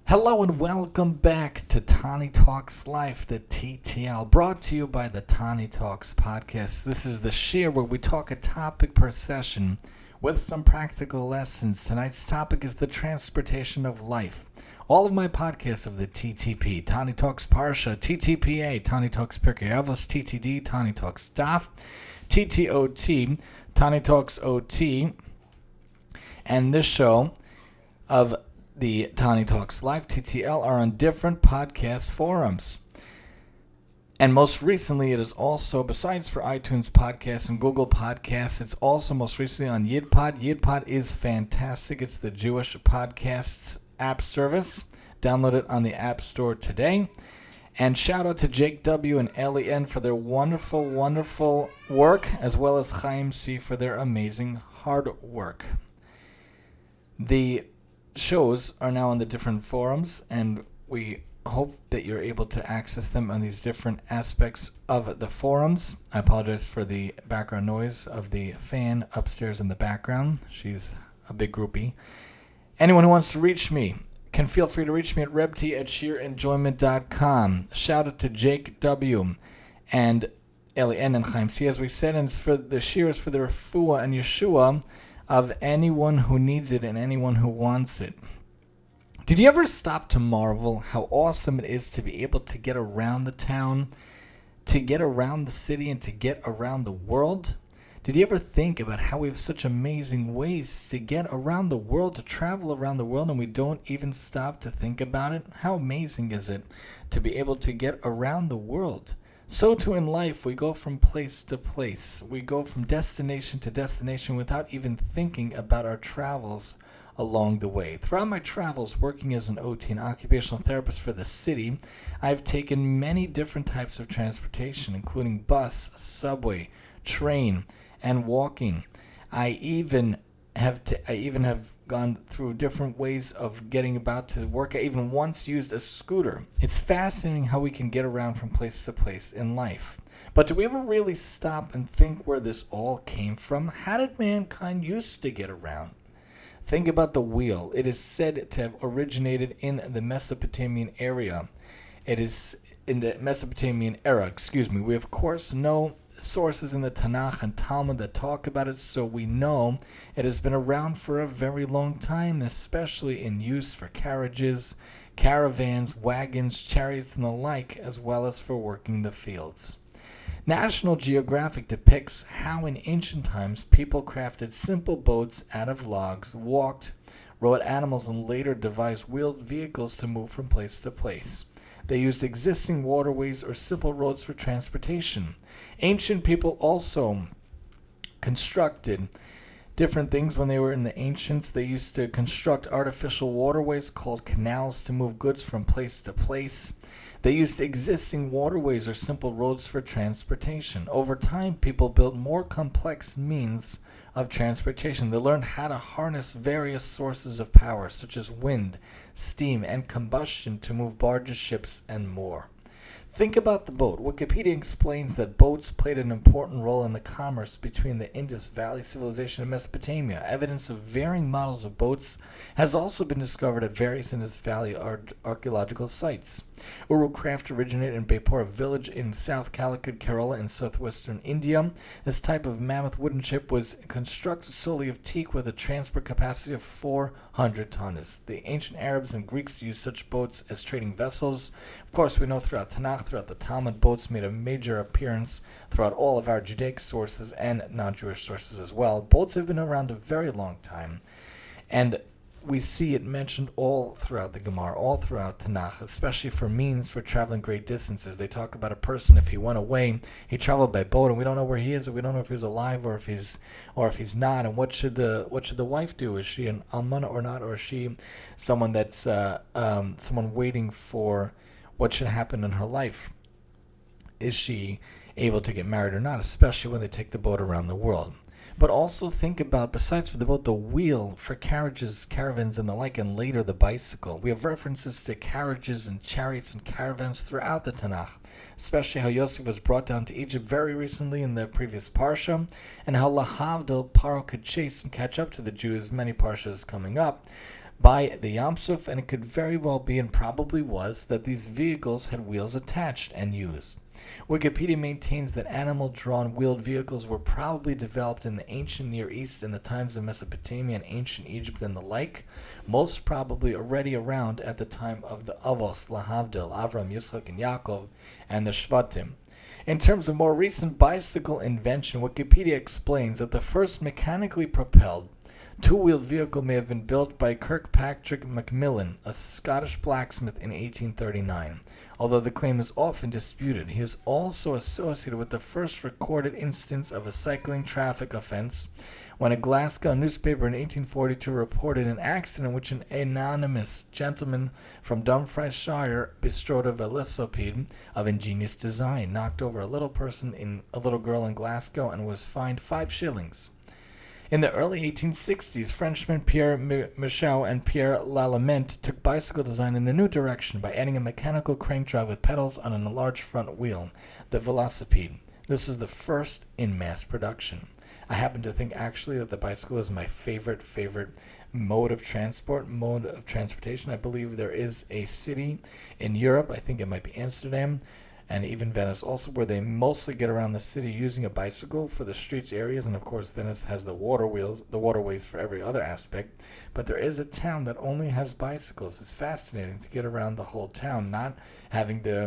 Hello and welcome back to Tani Talks Life, the TTL, brought to you by the Tani Talks podcast. This is the share where we talk a topic per session with some practical lessons. Tonight's topic is the transportation of life. All of my podcasts of the TTP, Tani Talks Parsha, TTPA, Tani Talks Pirkei Avos, TTD, Tani Talks Daf, TTOT, Tani Talks OT, and this show of the Tani Talks Live TTL are on different podcast forums. And most recently, it is also, besides for iTunes Podcasts and Google Podcasts, it's also most recently on YidPod. YidPod is fantastic. It's the Jewish Podcasts app service. Download it on the App Store today. And shout out to Jake W. and Ellie N. for their wonderful, wonderful work, as well as Chaim C. for their amazing hard work. The shows are now on the different forums, and we hope that you're able to access them on these different aspects of the forums. I apologize for the background noise of the fan upstairs in the background. She's a big groupie. Anyone who wants to reach me can feel free to reach me at rebt@sheerenjoyment.com. Shout out to Jake W. and Eli N. and Chaim C. As we said, and it's for the shir is for the refuah and Yeshua of anyone who needs it and anyone who wants it. Did you ever stop to marvel how awesome it is to be able to get around the town, to get around the city, and to get around the world? Did you ever think about how we have such amazing ways to get around the world, to travel around the world, and we don't even stop to think about it? How amazing is it to be able to get around the world? So too in life, we go from place to place. We go from destination to destination without even thinking about our travels along the way. Throughout my travels working as an OT, an occupational therapist for the city, I've taken many different types of transportation, including bus, subway, train, and walking. I even have gone through different ways of getting about to work. I even once used a scooter. It's fascinating how we can get around from place to place in life. But do we ever really stop and think where this all came from? How did mankind used to get around? Think about the wheel. It is said to have originated in the Mesopotamian area. It is in the Mesopotamian era, We of course know sources in the Tanakh and Talmud that talk about it, so we know it has been around for a very long time, especially in use for carriages, caravans, wagons, chariots, and the like, as well as for working the fields. National Geographic depicts how in ancient times people crafted simple boats out of logs, walked, rode animals, and later devised wheeled vehicles to move from place to place. They used existing waterways or simple roads for transportation. Ancient people also constructed different things when they were in the ancients. They used to construct artificial waterways called canals to move goods from place to place. They used existing waterways or simple roads for transportation. Over time, people built more complex means of transportation. They learned how to harness various sources of power, such as wind, steam, and combustion to move barges, ships, and more. Think about the boat. Wikipedia explains that boats played an important role in the commerce between the Indus Valley Civilization and Mesopotamia. Evidence of varying models of boats has also been discovered at various Indus Valley archaeological sites. Uruk-craft originated in Baipur village in South Calicut, Kerala in southwestern India. This type of mammoth wooden ship was constructed solely of teak with a transport capacity of 400 tons. The ancient Arabs and Greeks used such boats as trading vessels. Of course, we know throughout Tanakh, throughout the Talmud, boats made a major appearance throughout all of our Judaic sources and non-Jewish sources as well. Boats have been around a very long time, and we see it mentioned all throughout the Gemara, all throughout Tanakh, especially for means for traveling great distances. They talk about a person, if he went away, he traveled by boat, and we don't know where he is, and we don't know if he's alive or if he's not. And what should the wife do? Is she an almana or not, or is she someone that's someone waiting for what should happen in her life? Is she able to get married or not, especially when they take the boat around the world? But also think about, besides for the boat, the wheel for carriages, caravans, and the like, and later the bicycle. We have references to carriages and chariots and caravans throughout the Tanakh, especially how Yosef was brought down to Egypt very recently in the previous Parsha, and how Lahavdil, Paro could chase and catch up to the Jews, many Parshas coming up. by the Yam Suf, and it could very well be, and probably was, that these vehicles had wheels attached and used. Wikipedia maintains that animal-drawn wheeled vehicles were probably developed in the ancient Near East in the times of Mesopotamia and ancient Egypt and the like, most probably already around at the time of the Avos, Lahavdil, Avram, Yitzchak, and Yaakov, and the Shvatim. In terms of more recent bicycle invention, Wikipedia explains that the first mechanically propelled two-wheeled vehicle may have been built by Kirkpatrick Macmillan, a Scottish blacksmith, in 1839. Although the claim is often disputed, he is also associated with the first recorded instance of a cycling traffic offense when a Glasgow newspaper in 1842 reported an accident in which an anonymous gentleman from Dumfries Shire bestrode a velocipede of ingenious design, knocked over a little girl in Glasgow, and was fined 5 shillings. In the early 1860s, Frenchmen Pierre Michaud and Pierre Lallement took bicycle design in a new direction by adding a mechanical crank drive with pedals on a large front wheel, the velocipede. This is the first in mass production. I happen to think actually that the bicycle is my favorite mode of transportation. I believe there is a city in Europe, I think it might be Amsterdam, and even Venice also, where they mostly get around the city using a bicycle for the streets areas, and of course Venice has the waterways for every other aspect. But there is a town that only has bicycles. It's fascinating to get around the whole town, not having the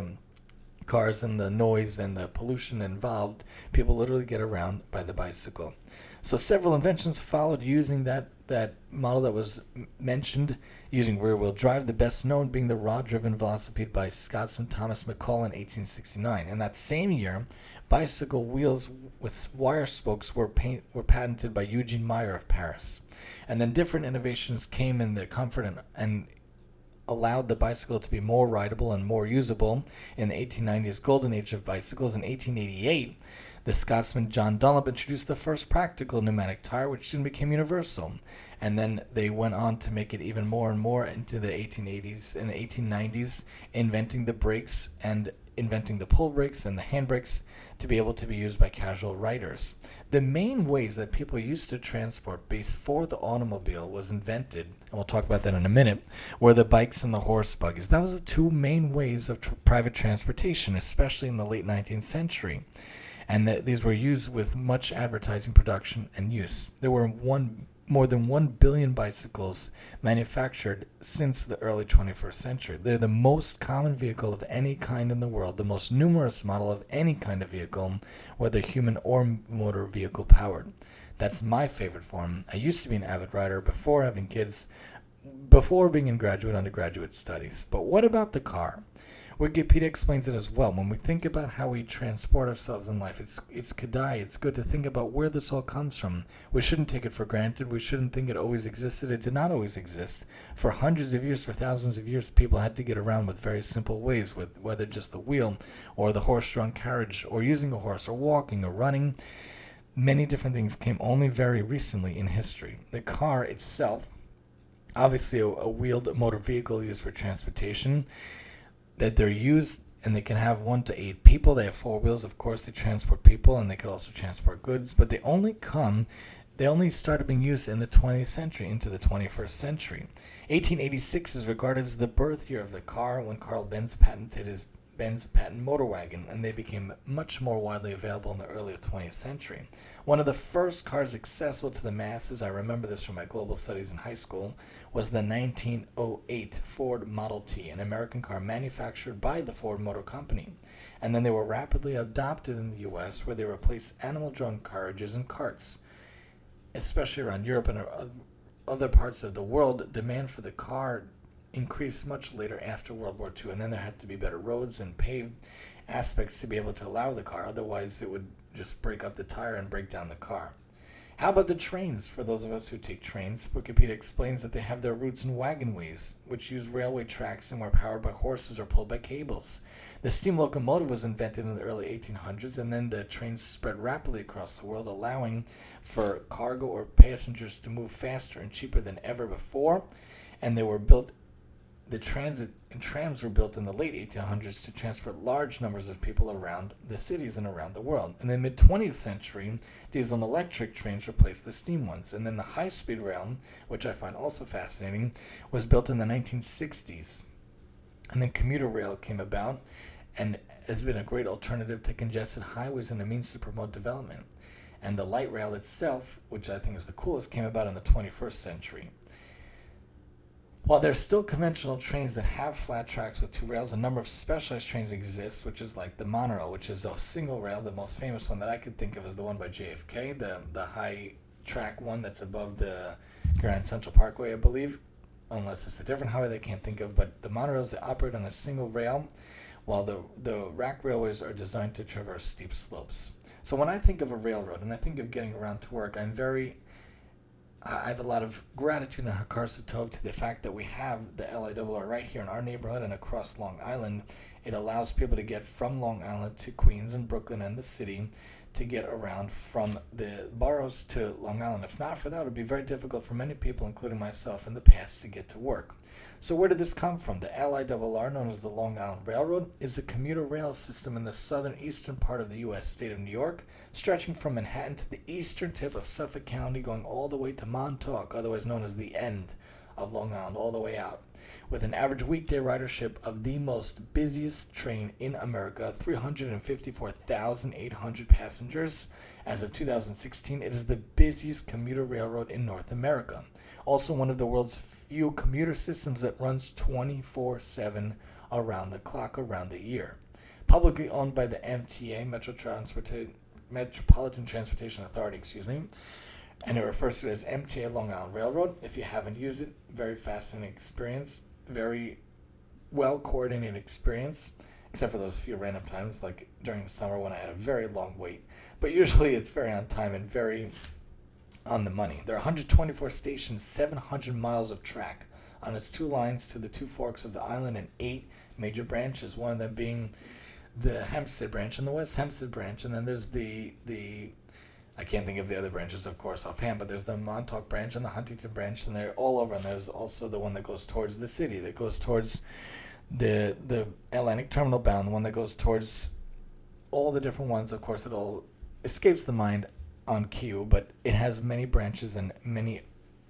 cars and the noise and the pollution involved. People literally get around by the bicycle. So several inventions followed using that model that was mentioned, using rear-wheel drive, the best known being the rod-driven velocipede by Scotsman Thomas McCall in 1869. In that same year, bicycle wheels with wire spokes were patented by Eugene Meyer of Paris. And then different innovations came in the comfort and allowed the bicycle to be more rideable and more usable in the 1890s golden age of bicycles. In 1888, the Scotsman John Dunlop introduced the first practical pneumatic tire, which soon became universal. And then they went on to make it even more and more into the 1880s and the 1890s, inventing the brakes and inventing the pull brakes and the hand brakes to be able to be used by casual riders. The main ways that people used to transport before the automobile was invented, and we'll talk about that in a minute, were the bikes and the horse buggies. That was the two main ways of private transportation, especially in the late 19th century. And these were used with much advertising, production, and use. There were more than 1 billion bicycles manufactured since the early 21st century. They're the most common vehicle of any kind in the world, the most numerous model of any kind of vehicle, whether human or motor vehicle powered. That's my favorite form. I used to be an avid rider before having kids, before being in undergraduate studies. But what about the car? Wikipedia explains it as well. When we think about how we transport ourselves in life, it's kedai. It's good to think about where this all comes from. We shouldn't take it for granted. We shouldn't think it always existed. It did not always exist. For hundreds of years, for thousands of years, people had to get around with very simple ways, with whether just the wheel or the horse-drawn carriage or using a horse or walking or running. Many different things came only very recently in history. The car itself, obviously a wheeled motor vehicle used for transportation, that they're used, and they can have 1 to 8 people. They have 4 wheels, of course. They transport people, and they could also transport goods. But they only started being used in the 20th century, into the 21st century. 1886 is regarded as the birth year of the car, when Carl Benz patented his Benz patent motor wagon, and they became much more widely available in the early 20th century. One of the first cars accessible to the masses, I remember this from my global studies in high school, was the 1908 Ford Model T, an American car manufactured by the Ford Motor Company. And then they were rapidly adopted in the U.S., where they replaced animal-drawn carriages and carts. Especially around Europe and other parts of the world, demand for the car increased much later after World War II, and then there had to be better roads and paved aspects to be able to allow the car. Otherwise, it would just break up the tire and break down the car. How about the trains? For those of us who take trains, Wikipedia explains that they have their roots in wagonways, which use railway tracks and were powered by horses or pulled by cables. The steam locomotive was invented in the early 1800s, and then the trains spread rapidly across the world, allowing for cargo or passengers to move faster and cheaper than ever before, and they were built the transit and trams were built in the late 1800s to transport large numbers of people around the cities and around the world. In the mid 20th century, diesel and electric trains replaced the steam ones. And then the high speed rail, which I find also fascinating, was built in the 1960s. And then commuter rail came about and has been a great alternative to congested highways and a means to promote development. And the light rail itself, which I think is the coolest, came about in the 21st century. While there's still conventional trains that have flat tracks with two rails, a number of specialized trains exist, which is like the monorail, which is a single rail. The most famous one that I could think of is the one by JFK, the high track one that's above the Grand Central Parkway, I believe, unless it's a different highway they can't think of. But the monorails, they operate on a single rail, while the rack railways are designed to traverse steep slopes. So when I think of a railroad and I think of getting around to work, I have a lot of gratitude and Hakaras Hatov to the fact that we have the LIRR right here in our neighborhood and across Long Island. It allows people to get from Long Island to Queens and Brooklyn and the city to get around from the boroughs to Long Island. If not for that, it would be very difficult for many people, including myself in the past, to get to work. So where did this come from? The LIRR, known as the Long Island Railroad, is a commuter rail system in the southern eastern part of the U.S. state of New York, stretching from Manhattan to the eastern tip of Suffolk County, going all the way to Montauk, otherwise known as the end of Long Island, all the way out. With an average weekday ridership of the most busiest train in America, 354,800 passengers. As of 2016, it is the busiest commuter railroad in North America. Also one of the world's few commuter systems that runs 24/7 around the clock, around the year. Publicly owned by the MTA, Metropolitan Transportation Authority, and it refers to it as MTA Long Island Railroad. If you haven't used it, very fascinating experience, very well coordinated experience, except for those few random times, like during the summer when I had a very long wait. But usually it's very on time and very on the money. There are 124 stations, 700 miles of track on its two lines to the two forks of the island, and 8 major branches, one of them being the Hempstead branch and the West Hempstead branch. And then there's the I can't think of the other branches, of course, offhand, but there's the Montauk branch and the Huntington branch, and they're all over. And there's also the one that goes towards the city, that goes towards the Atlantic Terminal bound, the one that goes towards all the different ones. Of course, it all escapes the mind on cue, but it has many branches and many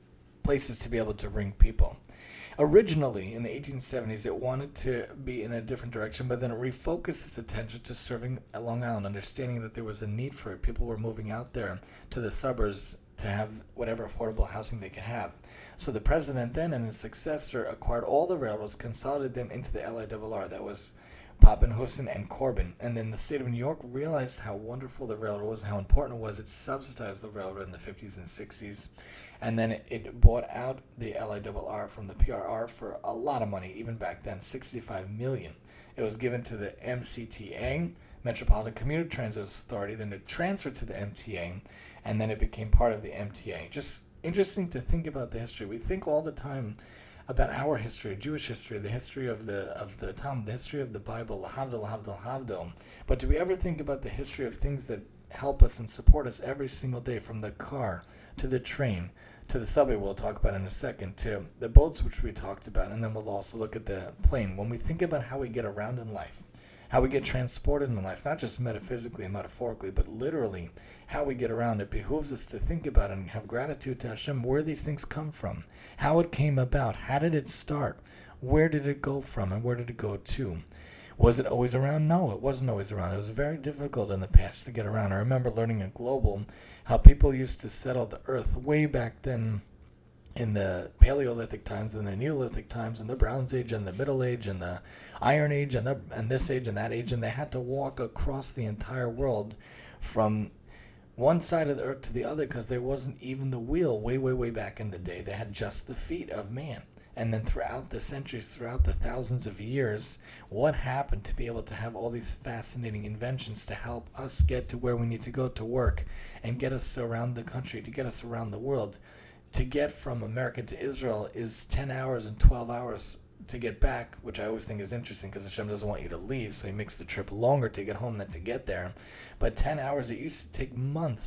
places to be able to bring people. Originally, in the 1870s, it wanted to be in a different direction, but then it refocused its attention to serving Long Island, understanding that there was a need for it. People were moving out there to the suburbs to have whatever affordable housing they could have. So the president then and his successor acquired all the railroads, consolidated them into the LIRR. That was Pappenhausen and Corbin. And then the state of New York realized how wonderful the railroad was, how important it was. It subsidized the railroad in the 50s and 60s. And then it bought out the LIRR from the PRR for a lot of money, even back then, $65 million. It was given to the MCTA, Metropolitan Commuter Transit Authority, then it transferred to the MTA, and then it became part of the MTA. Just interesting to think about the history. We think all the time about our history, Jewish history, the history of the Talmud, the history of the Bible, lahavdil. But do we ever think about the history of things that help us and support us every single day, from the car to the train to the subway, we'll talk about in a second, to the boats, which we talked about, and then we'll also look at the plane. When we think about how we get around in life, how we get transported in life, not just metaphysically and metaphorically, but literally how we get around, it behooves us to think about and have gratitude to Hashem, where these things come from, how it came about, how did it start, where did it go from, and where did it go to? Was it always around? No, it wasn't always around. It was very difficult in the past to get around. I remember learning in Global how people used to settle the earth way back then in the Paleolithic times and the Neolithic times and the Bronze Age and the Middle Age and the Iron Age and this age and that age, and they had to walk across the entire world from one side of the earth to the other because there wasn't even the wheel way back in the day. They had just the feet of man. And then throughout the centuries, throughout the thousands of years, what happened to be able to have all these fascinating inventions to help us get to where we need to go to work and get us around the country, to get us around the world? To get from America to Israel is 10 hours and 12 hours to get back, which I always think is interesting because Hashem doesn't want you to leave, so he makes the trip longer to get home than to get there. But 10 hours, it used to take months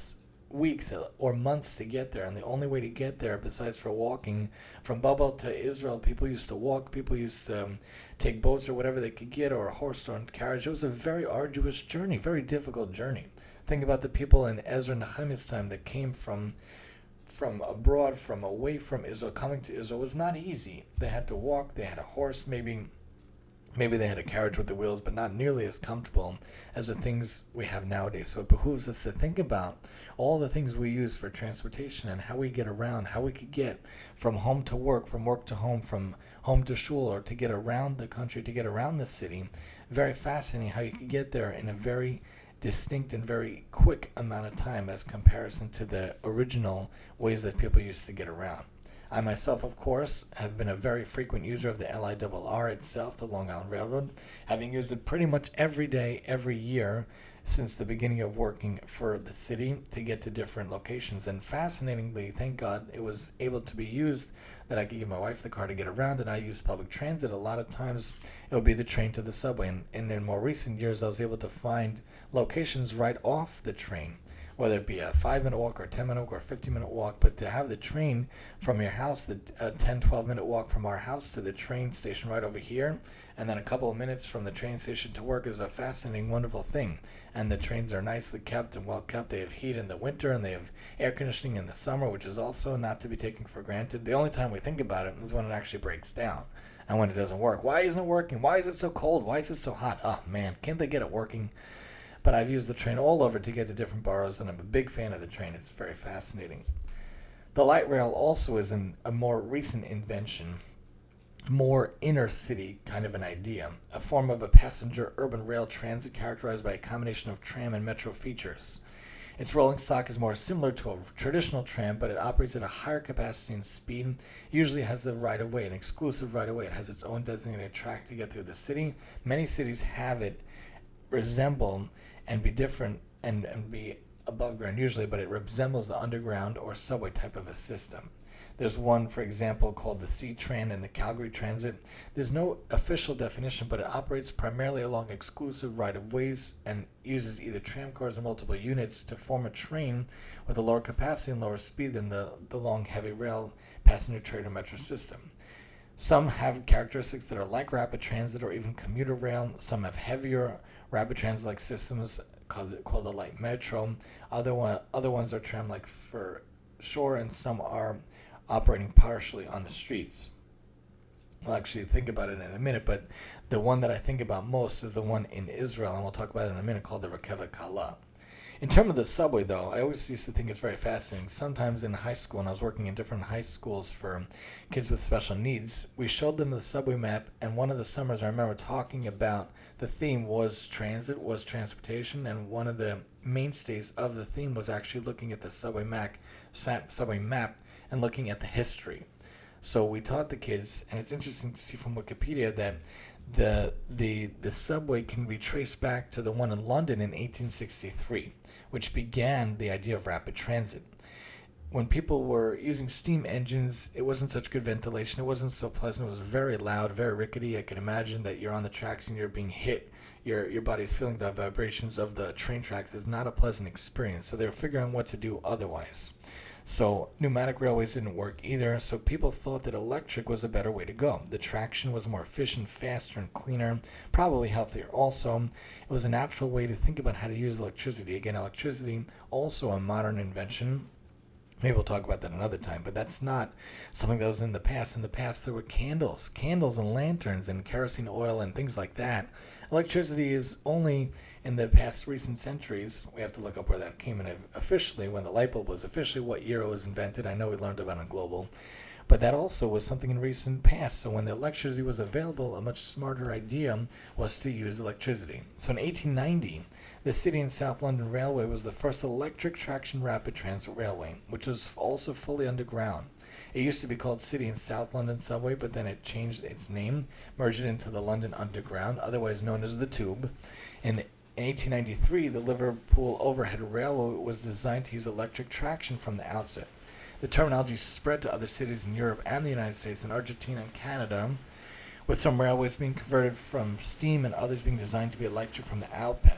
weeks or months to get there, and the only way to get there, besides for walking from Babel to Israel, people used to walk. People used to take boats or whatever they could get, or a horse-drawn carriage. It was a very arduous journey, very difficult journey. Think about the people in Ezra and Nehemiah's time that came from abroad, from away from Israel, coming to Israel. It was not easy. They had to walk. They had a horse, maybe they had a carriage with the wheels, but not nearly as comfortable as the things we have nowadays. So it behooves us to think about all the things we use for transportation and how we get around, how we could get from home to work, from work to home, from home to shul, or to get around the country, to get around the city. Very fascinating how you could get there in a very distinct and very quick amount of time as comparison to the original ways that people used to get around. I myself, of course, have been a very frequent user of the LIRR itself, the Long Island Railroad, having used it pretty much every day, every year, since the beginning of working for the city to get to different locations. And fascinatingly, thank God, it was able to be used that I could give my wife the car to get around, and I use public transit. A lot of times it would be the train to the subway. And in more recent years, I was able to find locations right off the train, whether it be a 5-minute walk or a 10-minute walk or a 15-minute walk. But to have the train from your house, the 10, 12-minute walk from our house to the train station right over here, and then a couple of minutes from the train station to work is a fascinating, wonderful thing. And the trains are nicely kept and well kept. They have heat in the winter and they have air conditioning in the summer, which is also not to be taken for granted. The only time we think about it is when it actually breaks down and when it doesn't work. Why isn't it working? Why is it so cold? Why is it so hot? Oh man, can't they get it working? But I've used the train all over to get to different boroughs, and I'm a big fan of the train. It's very fascinating. The light rail also is a more recent invention, more inner city kind of an idea, a form of a passenger urban rail transit characterized by a combination of tram and metro features. Its rolling stock is more similar to a traditional tram, but it operates at a higher capacity and speed. Usually has a right-of-way, an exclusive right-of-way. It has its own designated track to get through the city. Many cities have it resemble and be different and be above ground usually, but it resembles the underground or subway type of a system. There's one, for example, called the C-Tran and the Calgary Transit. There's no official definition, but it operates primarily along exclusive right-of-ways and uses either tram cars or multiple units to form a train with a lower capacity and lower speed than the long, heavy rail passenger train or metro system. Some have characteristics that are like rapid transit or even commuter rail. Some have heavier rapid transit-like systems called the light metro. Other ones are tram-like for sure, and some are operating partially on the streets. We'll actually think about it in a minute, but the one that I think about most is the one in Israel, and we'll talk about it in a minute, called the Rekeva Kala. In terms of the subway, though, I always used to think it's very fascinating. Sometimes in high school, and I was working in different high schools for kids with special needs, we showed them the subway map, and one of the summers I remember talking about the theme was transit, was transportation, and one of the mainstays of the theme was actually looking at the subway map and looking at the history. So we taught the kids, and it's interesting to see from Wikipedia that the subway can be traced back to the one in London in 1863, which began the idea of rapid transit. When people were using steam engines, it wasn't such good ventilation. It wasn't so pleasant. It was very loud, very rickety. I can imagine that you're on the tracks and you're being hit. Your body's feeling the vibrations of the train tracks. It's not a pleasant experience. So they were figuring out what to do otherwise. So pneumatic railways didn't work either, so people thought that electric was a better way to go. The traction was more efficient, faster, and cleaner, probably healthier also. It was a natural way to think about how to use electricity. Again, electricity, also a modern invention. Maybe we'll talk about that another time, but that's not something that was in the past. In the past, there were candles and lanterns and kerosene oil and things like that. Electricity is only in the past recent centuries. We have to look up where that came in officially, when the light bulb was officially, what year it was invented. I know we learned about it on Global, but that also was something in recent past. So when the electricity was available, a much smarter idea was to use electricity. So in 1890, the City and South London Railway was the first electric traction rapid transit railway, which was also fully underground. It used to be called City and South London Subway, but then it changed its name, merged it into the London Underground, otherwise known as the Tube. In 1893, the Liverpool Overhead Railway was designed to use electric traction from the outset. The terminology spread to other cities in Europe and the United States and Argentina and Canada, with some railways being converted from steam and others being designed to be electric from the outset.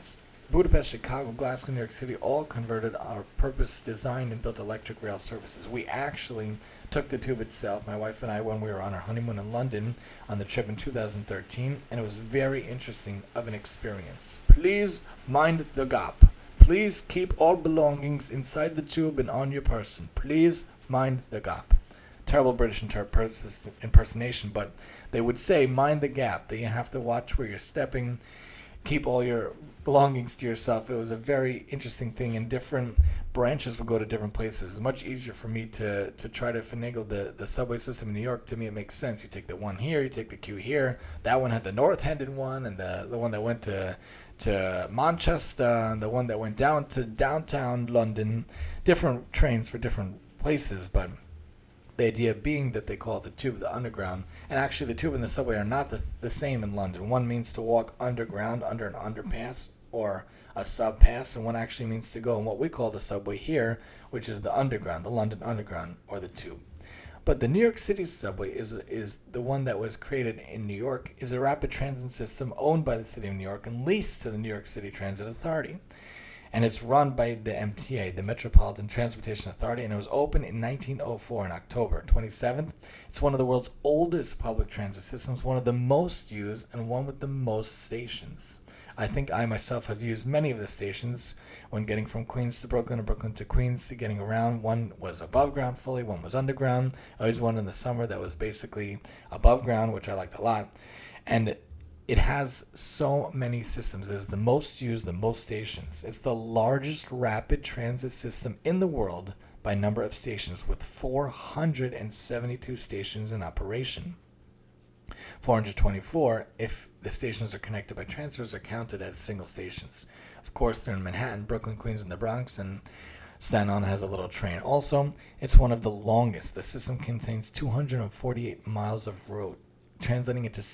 Budapest, Chicago, Glasgow, New York City all converted our purpose designed and built electric rail services. We actually took the tube itself, my wife and I, when we were on our honeymoon in London on the trip in 2013, and it was very interesting of an experience. Please mind the gap. Please keep all belongings inside the tube and on your person. Please mind the gap. Terrible British impersonation, but they would say mind the gap, that you have to watch where you're stepping, keep all your belongings to yourself. It was a very interesting thing, and different branches would go to different places. It's much easier for me to try to finagle the subway system in New York. To me, it makes sense. You take the one here, you take the queue here. That one had the north-handed one, and the one that went to Manchester, and the one that went down to downtown London. Different trains for different places, but the idea being that they call it the tube, the underground. And actually the tube and the subway are not the same in London. One means to walk underground under an underpass or a subpass, and one actually means to go in what we call the subway here, which is the underground, the London Underground, or the tube. But the New York City subway is the one that was created in New York, is a rapid transit system owned by the city of New York and leased to the New York City Transit Authority. And it's run by the MTA, the Metropolitan Transportation Authority, and it was opened in 1904 in October 27th. It's one of the world's oldest public transit systems, one of the most used, and one with the most stations. I think I myself have used many of the stations when getting from Queens to Brooklyn or Brooklyn to Queens to getting around. One was above ground fully, one was underground. I used one in the summer that was basically above ground, which I liked a lot. And it has so many systems. It is the most used, the most stations. It's the largest rapid transit system in the world by number of stations, with 472 stations in operation. 424 if the stations are connected by transfers are counted as single stations. Of course, they're in Manhattan, Brooklyn, Queens, and the Bronx, and Staten Island has a little train. Also, it's one of the longest. The system contains 248 miles of road, translating into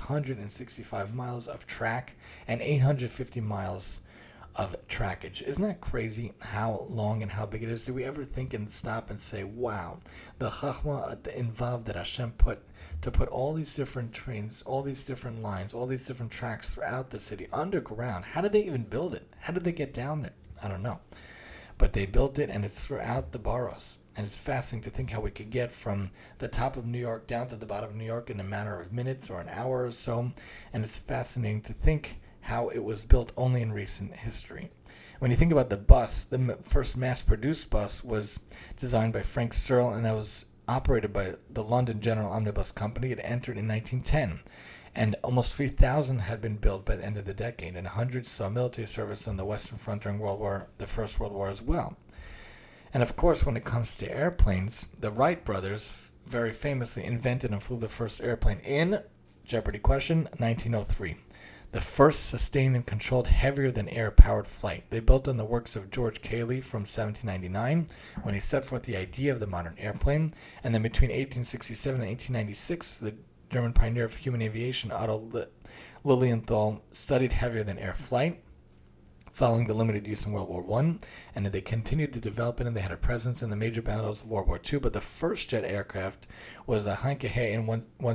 665 miles of track and 850 miles of trackage. Isn't that crazy how long and how big it is? Do we ever think and stop and say, wow, the chachma involved that Hashem put to put all these different trains, all these different lines, all these different tracks throughout the city underground? How did they even build it? How did they get down there? I don't know. But they built it, and it's throughout the boroughs. And it's fascinating to think how we could get from the top of New York down to the bottom of New York in a matter of minutes or an hour or so. And it's fascinating to think how it was built only in recent history. When you think about the bus, the first mass-produced bus was designed by Frank Searle, and that was operated by the London General Omnibus Company. It entered in 1910. And almost 3,000 had been built by the end of the decade, and hundreds saw military service on the Western Front during the First World War as well. And of course, when it comes to airplanes, the Wright brothers very famously invented and flew the first airplane in, Jeopardy question, 1903. The first sustained and controlled heavier-than-air powered flight. They built on the works of George Cayley from 1799, when he set forth the idea of the modern airplane. And then between 1867 and 1896, the German pioneer of human aviation, Otto Lilienthal, studied heavier-than-air flight following the limited use in World War I, and they continued to develop it, and they had a presence in the major battles of World War II. But the first jet aircraft was the Heinke in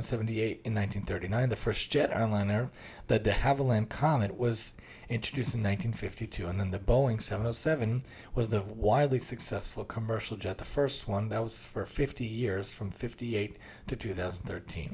178 in 1939. The first jet airliner, the de Havilland Comet, was introduced in 1952, and then the Boeing 707 was the widely successful commercial jet, the first one. That was for 50 years, from 58 to 2013.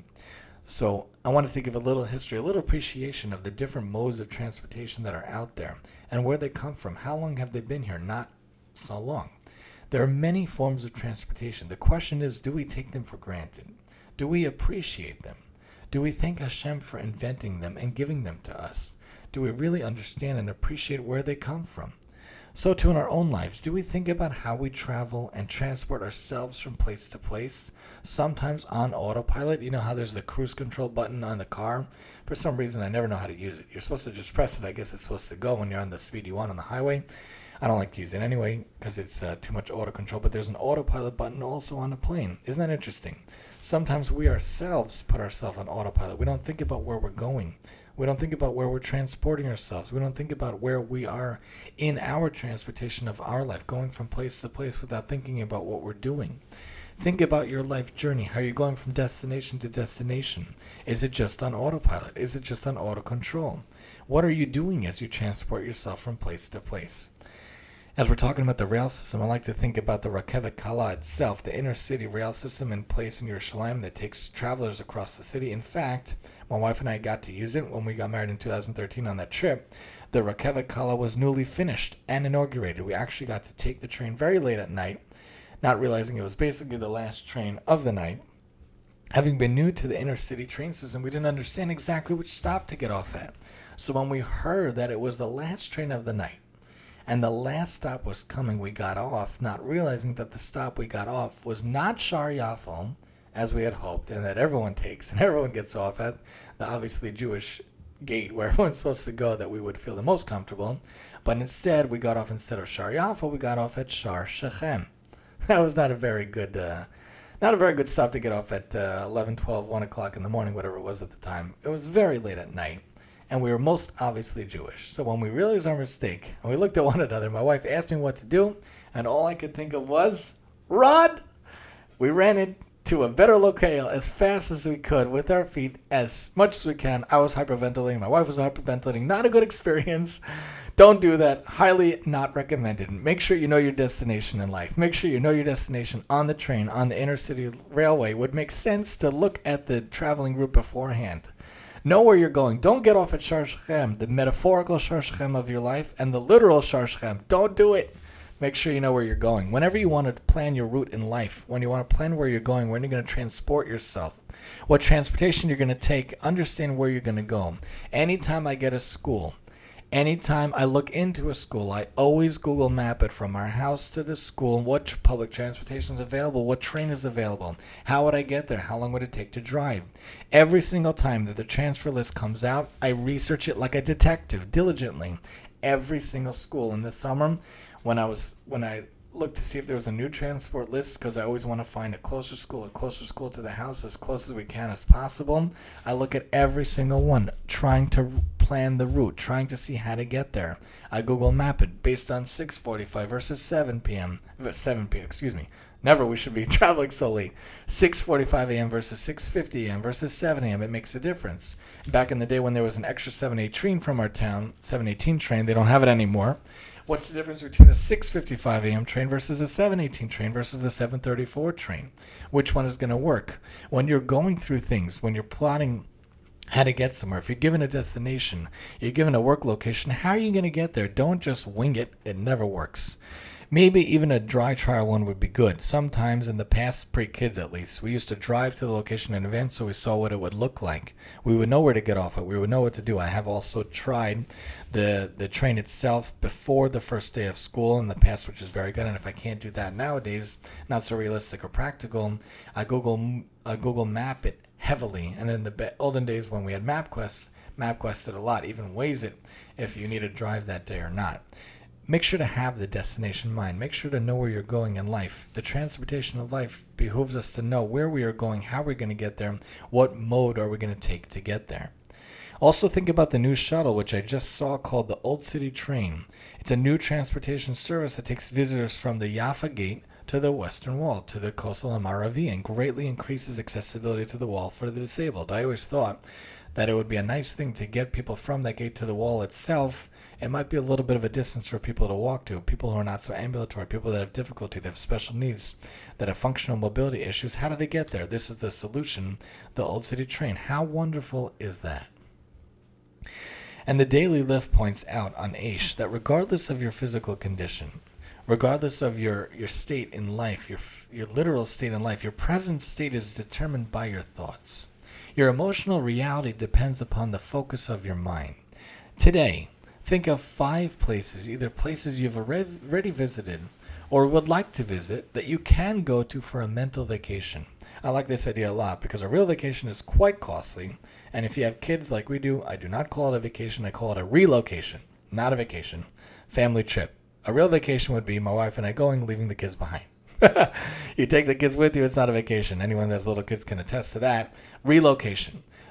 So I wanted to give a little history, a little appreciation of the different modes of transportation that are out there and where they come from. How long have they been here? Not so long. There are many forms of transportation. The question is, do we take them for granted? Do we appreciate them? Do we thank Hashem for inventing them and giving them to us? Do we really understand and appreciate where they come from? So too in our own lives, do we think about how we travel and transport ourselves from place to place, sometimes on autopilot? You know how there's the cruise control button on the car? For some reason, I never know how to use it. You're supposed to just press it. I guess it's supposed to go when you're on the speed you want on the highway. I don't like to use it anyway because it's too much auto control, but there's an autopilot button also on a plane. Isn't that interesting? Sometimes we ourselves put ourselves on autopilot. We don't think about where we're going. We don't think about where we're transporting ourselves. We don't think about where we are in our transportation of our life, going from place to place without thinking about what we're doing. Think about your life journey. How are you going from destination to destination? Is it just on autopilot? Is it just on auto control? What are you doing as you transport yourself from place to place? As we're talking about the rail system, I like to think about the Rakevet Kala itself, the inner city rail system in place in Yerushalayim that takes travelers across the city. In fact, my wife and I got to use it when we got married in 2013 on that trip. The Rakevet Kala was newly finished and inaugurated. We actually got to take the train very late at night, not realizing it was basically the last train of the night. Having been new to the inner city train system, we didn't understand exactly which stop to get off at. So when we heard that it was the last train of the night, and the last stop was coming, we got off, not realizing that the stop we got off was not Shar Yafo, as we had hoped, and that everyone takes and everyone gets off at, the obviously Jewish gate where everyone's supposed to go that we would feel the most comfortable. But instead, we got off instead of Shar Yafo, we got off at Shar Shechem. That was not a very good stop to get off at 11, 12, 1 o'clock in the morning, whatever it was at the time. It was very late at night, and we were most obviously Jewish. So when we realized our mistake, and we looked at one another, my wife asked me what to do, and all I could think of was, run! We ran into a better locale as fast as we could with our feet as much as we can. I was hyperventilating, my wife was hyperventilating. Not a good experience. Don't do that. Highly not recommended. Make sure you know your destination in life. Make sure you know your destination on the train, on the inner city railway. It would make sense to look at the traveling route beforehand. Know where you're going. Don't get off at Shar Shechem, the metaphorical Shar Shechem of your life, and the literal Shar Shechem. Don't do it. Make sure you know where you're going. Whenever you want to plan your route in life, when you want to plan where you're going, when you're going to transport yourself, what transportation you're going to take, understand where you're going to go. Anytime I get a school, anytime I look into a school, I always Google map it from our house to the school, what public transportation is available, what train is available, how would I get there, how long would it take to drive. Every single time that the transfer list comes out, I research it like a detective, diligently. Every single school in the summer, when I looked to see if there was a new transport list, because I always want to find a closer school to the house, as close as we can as possible. I look at every single one, trying to plan the route, trying to see how to get there. I Google map it based on 6:45 versus 7 p.m. Never we should be traveling so late. 6:45 a.m. versus 6:50 a.m. versus 7 a.m. It makes a difference. Back in the day when there was an extra 718 from our town, 718 train, they don't have it anymore. What's the difference between a 6:55 a.m. train versus a 7:18 train versus a 7:34 train? Which one is going to work? When you're going through things, when you're plotting how to get somewhere, if you're given a destination, you're given a work location, how are you going to get there? Don't just wing it. It never works. Maybe even a dry trial one would be good. Sometimes in the past, pre-kids at least, we used to drive to the location in advance so we saw what it would look like. We would know where to get off at. We would know what to do. I have also tried the train itself before the first day of school in the past, which is very good. And if I can't do that nowadays, not so realistic or practical, I Google map it heavily. And in the olden days when we had MapQuest it a lot, even Waze it if you need to drive that day or not. Make sure to have the destination in mind. Make sure to know where you're going in life. The transportation of life behooves us to know where we are going, how we're going to get there, what mode are we going to take to get there. Also think about the new shuttle, which I just saw, called the Old City Train. It's a new transportation service that takes visitors from the Jaffa Gate to the Western Wall, to the Kosel Amaravi, and greatly increases accessibility to the wall for the disabled. I always thought that it would be a nice thing to get people from that gate to the wall itself. It might be a little bit of a distance for people to walk to, people who are not so ambulatory, people that have difficulty, that have special needs, that have functional mobility issues. How do they get there? This is the solution, the Old City Train. How wonderful is that? And the Daily Lift points out on Aish that regardless of your physical condition, regardless of your state in life, your literal state in life, your present state is determined by your thoughts. Your emotional reality depends upon the focus of your mind. Today, think of 5 places, either places you've already visited or would like to visit, that you can go to for a mental vacation. I like this idea a lot because a real vacation is quite costly. And if you have kids like we do, I do not call it a vacation. I call it a relocation, not a vacation. Family trip. A real vacation would be my wife and I going, leaving the kids behind. You take the kids with you, it's not a vacation. Anyone that has little kids can attest to that. Relocation.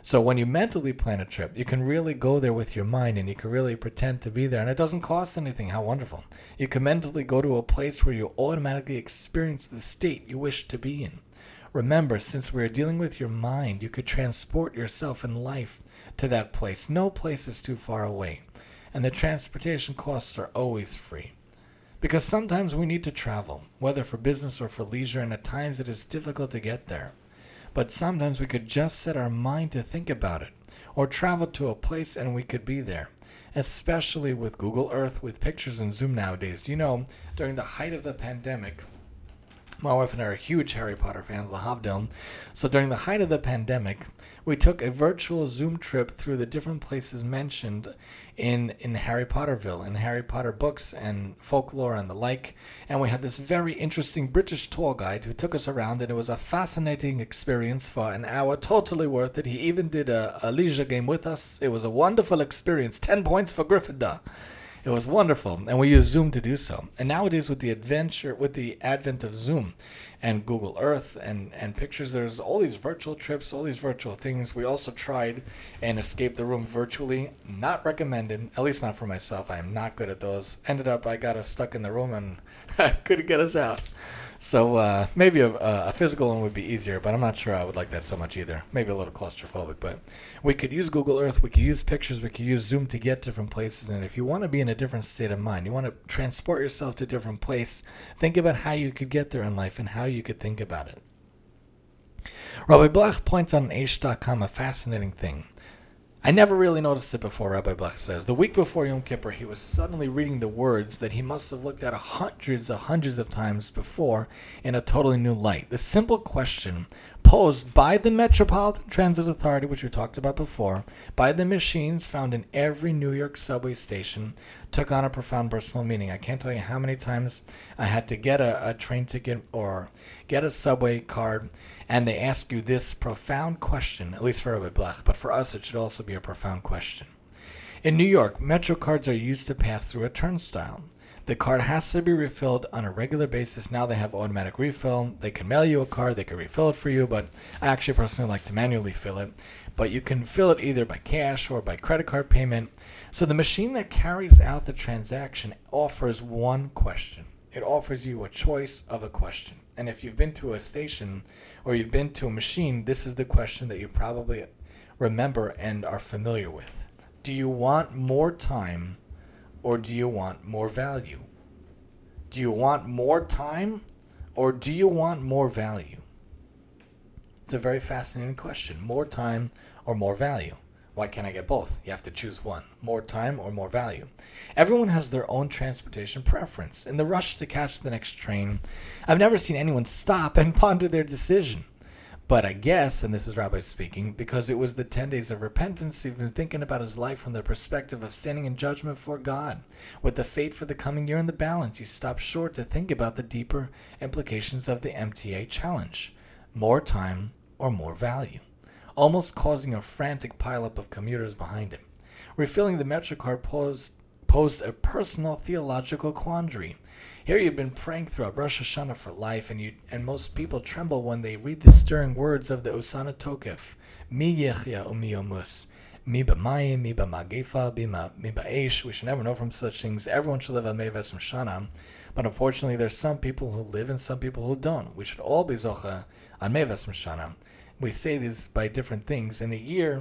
So when you mentally plan a trip, you can really go there with your mind and you can really pretend to be there. And it doesn't cost anything. How wonderful. You can mentally go to a place where you automatically experience the state you wish to be in. Remember, since we're dealing with your mind, you could transport yourself in life to that place. No place is too far away. And the transportation costs are always free. Because sometimes we need to travel, whether for business or for leisure, and at times it is difficult to get there. But sometimes we could just set our mind to think about it, or travel to a place and we could be there. Especially with Google Earth, with pictures and Zoom nowadays. Do you know, during the height of the pandemic, my wife and I are huge Harry Potter fans, lahavdil. So during the height of the pandemic, we took a virtual Zoom trip through the different places mentioned in Harry Potterville, in Harry Potter books and folklore and the like. And we had this very interesting British tour guide who took us around, and it was a fascinating experience for an hour, totally worth it. He even did a leisure game with us. It was a wonderful experience. 10 points for Gryffindor. It was wonderful, and we use Zoom to do so. And nowadays, with the advent of Zoom and Google Earth and pictures, there's all these virtual trips, all these virtual things. We also tried and escaped the room virtually. Not recommended, at least not for myself. I am not good at those. Ended up, I got us stuck in the room and couldn't get us out. So maybe a physical one would be easier, but I'm not sure I would like that so much either. Maybe a little claustrophobic, but we could use Google Earth, we could use pictures, we could use Zoom to get different places. And if you want to be in a different state of mind, you want to transport yourself to a different place, think about how you could get there in life and how you could think about it. Rabbi Blech points on Aish.com a fascinating thing. I never really noticed it before, Rabbi Blech says. The week before Yom Kippur, he was suddenly reading the words that he must have looked at hundreds of times before in a totally new light. The simple question posed by the Metropolitan Transit Authority, which we talked about before, by the machines found in every New York subway station, took on a profound personal meaning. I can't tell you how many times I had to get a train ticket or get a subway card, and they ask you this profound question, at least for Rabbi Blech, but for us it should also be a profound question. In New York, Metro cards are used to pass through a turnstile. The card has to be refilled on a regular basis. Now they have automatic refill. They can mail you a card, they can refill it for you, but I actually personally like to manually fill it. But you can fill it either by cash or by credit card payment. So the machine that carries out the transaction offers one question. It offers you a choice of a question. And if you've been to a station or you've been to a machine, this is the question that you probably remember and are familiar with. Do you want more time or do you want more value? Do you want more time or do you want more value? It's a very fascinating question. More time or more value? Why can't I get both? You have to choose one. More time or more value. Everyone has their own transportation preference. In the rush to catch the next train, I've never seen anyone stop and ponder their decision. But I guess, and this is Rabbi speaking, because it was the 10 days of repentance, he's been thinking about his life from the perspective of standing in judgment before God. With the fate for the coming year in the balance, you stop short to think about the deeper implications of the MTA challenge. More time or more value, almost causing a frantic pileup of commuters behind him. Refilling the MetroCard posed a personal theological quandary. Here you've been praying throughout Rosh Hashanah for life, and most people tremble when they read the stirring words of the Osana Tokef. Mi yechya umi yomus. Mi b'mayim, mi b'magefa, mi ba'esh. We should never know from such things. Everyone should live on Meves Shana. But unfortunately, there's some people who live and some people who don't. We should all be zocha on Meves Shana. We say this by different things. In the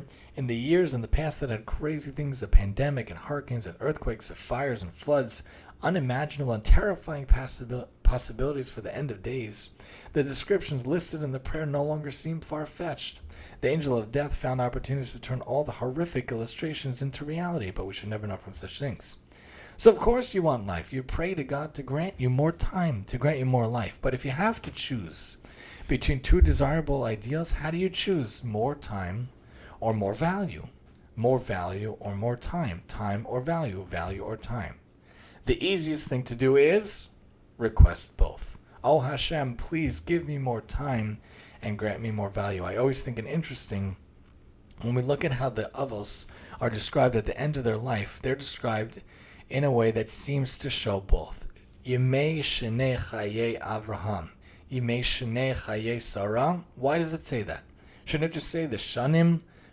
years in the past that had crazy things, a pandemic and hurricanes and earthquakes and fires and floods, unimaginable and terrifying possibilities for the end of days, the descriptions listed in the prayer no longer seem far-fetched. The angel of death found opportunities to turn all the horrific illustrations into reality, but we should never know from such things. So of course you want life. You pray to God to grant you more time, to grant you more life. But if you have to choose between two desirable ideals, how do you choose? More time or more value? More value or more time? Time or value? Value or time? The easiest thing to do is request both. Oh Hashem, please give me more time and grant me more value. I always think it interesting when we look at how the Avos are described at the end of their life. They're described in a way that seems to show both. Yemei Shnei Chayei Avraham. Yemei Shnei Chayei Sarah. Why does it say that? Shouldn't it just say the Shanim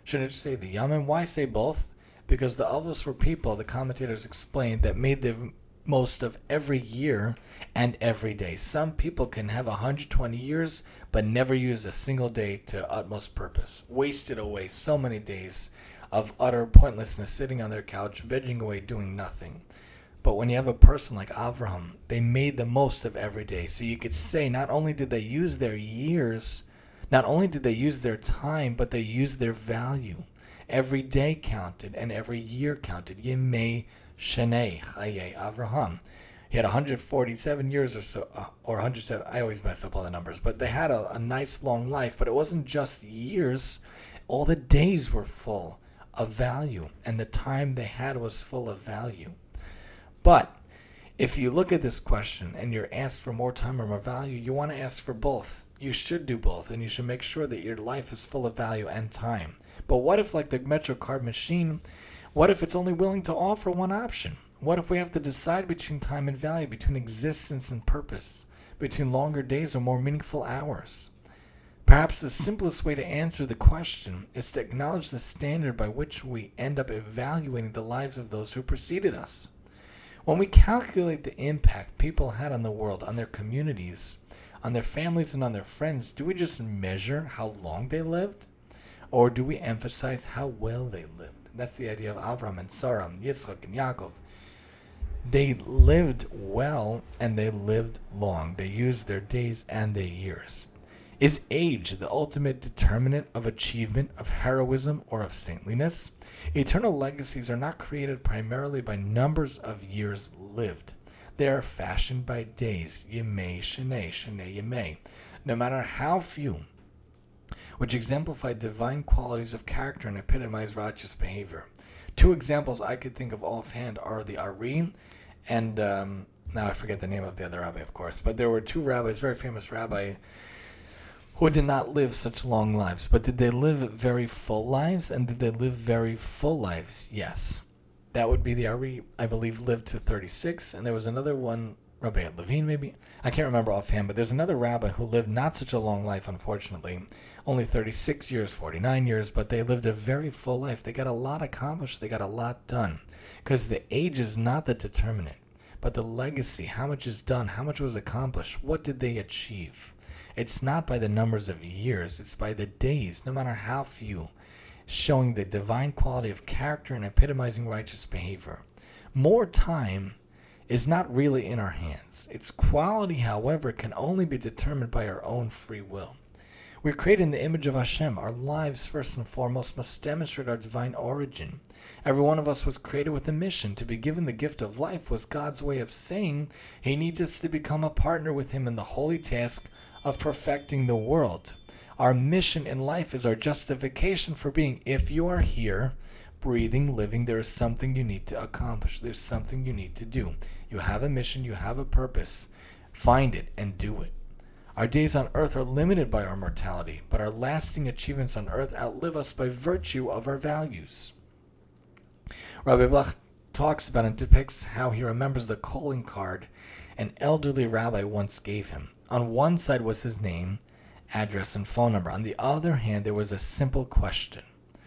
Shouldn't it say the Yamim? Why say both? Because the Avos were people, the commentators explained, that made the most of every year and every day. Some people can have 120 years but never use a single day to utmost purpose. Wasted away so many days of utter pointlessness, sitting on their couch, vegging away, doing nothing. But when you have a person like Avraham, they made the most of every day. So you could say not only did they use their years, not only did they use their time, but they used their value. Every day counted and every year counted. Yemei Shenei Chaye Avraham. He had 147 years or so, or 107. I always mess up all the numbers, but they had a nice long life. But it wasn't just years. All the days were full of value, and the time they had was full of value. But if you look at this question and you're asked for more time or more value, you want to ask for both. You should do both, and you should make sure that your life is full of value and time. But what if, like the MetroCard machine, what if it's only willing to offer one option? What if we have to decide between time and value, between existence and purpose, between longer days or more meaningful hours? Perhaps the simplest way to answer the question is to acknowledge the standard by which we end up evaluating the lives of those who preceded us. When we calculate the impact people had on the world, on their communities, on their families, and on their friends, do we just measure how long they lived? Or do we emphasize how well they lived? That's the idea of Avram and Sarah, Yitzchak and Yaakov. They lived well and they lived long. They used their days and their years. Is age the ultimate determinant of achievement, of heroism, or of saintliness? Eternal legacies are not created primarily by numbers of years lived. They are fashioned by days, yemei, shenei, shenei, yemei, no matter how few, which exemplify divine qualities of character and epitomize righteous behavior. Two examples I could think of offhand are the Ari and, now I forget the name of the other rabbi, of course, but there were two rabbis, very famous rabbi, who did not live such long lives. But did they live very full lives? And did they live very full lives? Yes. That would be the Ari, I believe, lived to 36. And there was another one, Rabbi Levine maybe? I can't remember offhand, but there's another rabbi who lived not such a long life, unfortunately. Only 36 years, 49 years, but they lived a very full life. They got a lot accomplished. They got a lot done. Because the age is not the determinant, but the legacy, how much is done, how much was accomplished, what did they achieve? It's not by the numbers of years, it's by the days, no matter how few, showing the divine quality of character and epitomizing righteous behavior. More time is not really in our hands. Its quality, however, can only be determined by our own free will. We're created in the image of Hashem. Our lives, first and foremost, must demonstrate our divine origin. Every one of us was created with a mission. To be given the gift of life was God's way of saying He needs us to become a partner with Him in the holy task of perfecting the world. Our mission in life is our justification for being. If you are here, breathing, living, there is something you need to accomplish. There's something you need to do. You have a mission, you have a purpose. Find it and do it. Our days on earth are limited by our mortality, but our lasting achievements on earth outlive us by virtue of our values. Rabbi Blach talks about and depicts how he remembers the calling card an elderly rabbi once gave him. On one side was his name, address, and phone number. On the other hand, there was a simple question.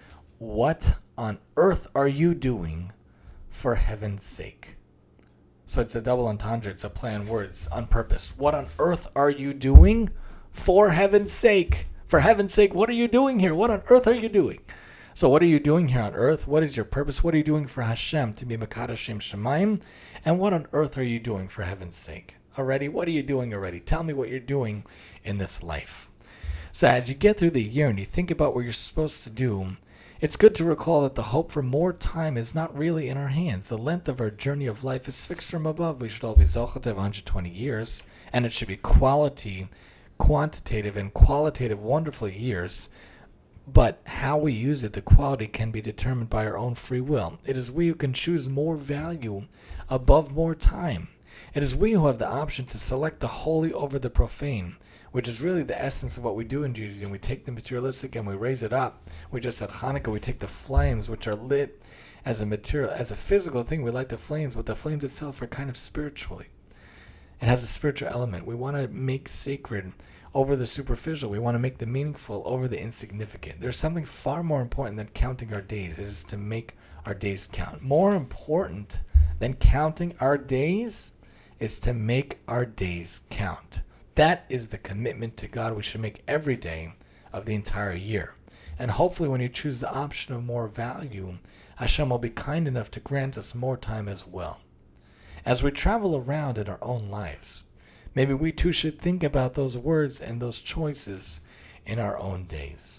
What on earth are you doing for heaven's sake? So it's a double entendre. It's a play on words on purpose. What on earth are you doing for heaven's sake? For heaven's sake, what are you doing here? What on earth are you doing? So what are you doing here on earth? What is your purpose? What are you doing for Hashem, to be Mekadosh Shem Shemayim? And what on earth are you doing for heaven's sake? Already, what are you doing already? Tell me what you're doing in this life. So as you get through the year and you think about what you're supposed to do, it's good to recall that the hope for more time is not really in our hands. The length of our journey of life is fixed from above. We should all be zocheh to have 120 years, and it should be quantitative and qualitative, wonderful years. But how we use it, the quality, can be determined by our own free will. It is we who can choose more value above more time. It is we who have the option to select the holy over the profane, which is really the essence of what we do in Judaism. We take the materialistic and we raise it up. We just at Hanukkah, we take the flames, which are lit as a material, as a physical thing. We light the flames, but the flames itself are kind of spiritually. It has a spiritual element. We want to make sacred over the superficial. We want to make the meaningful over the insignificant. There's something far more important than counting our days. It is to make our days count. More important than counting our days is to make our days count. That is the commitment to God we should make every day of the entire year. And hopefully when you choose the option of more value, Hashem will be kind enough to grant us more time as well. As we travel around in our own lives, maybe we too should think about those words and those choices in our own days.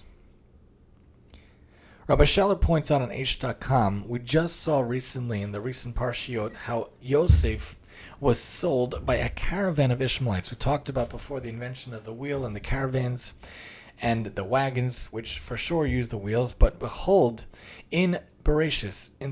Rabbi Scheller points out on H.com, we just saw recently in the recent Parshiot how Yosef was sold by a caravan of Ishmaelites. We talked about before the invention of the wheel and the caravans and the wagons, which for sure use the wheels. But behold, in Bereshis, in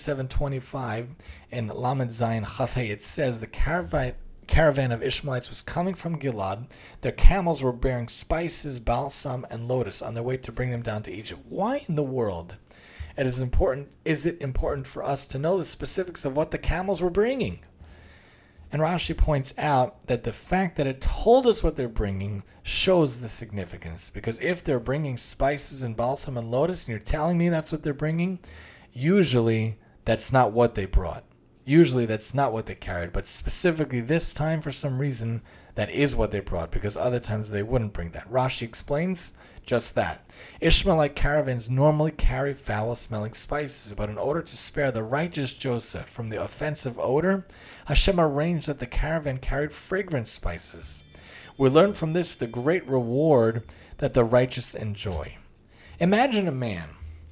37:25, in Lamed Zayin Chafei, it says the caravan of Ishmaelites was coming from Gilad. Their camels were bearing spices, balsam, and lotus on their way to bring them down to Egypt. Why in the world is it important for us to know the specifics of what the camels were bringing? And Rashi points out that the fact that it told us what they're bringing shows the significance. Because if they're bringing spices and balsam and lotus, and you're telling me that's what they're bringing, usually that's not what they brought. Usually that's not what they carried. But specifically this time, for some reason, that is what they brought, because other times they wouldn't bring that. Rashi explains just that. Ishmaelite caravans normally carry foul-smelling spices, but in order to spare the righteous Joseph from the offensive odor, Hashem arranged that the caravan carried fragrant spices. We learn from this the great reward that the righteous enjoy. Imagine a man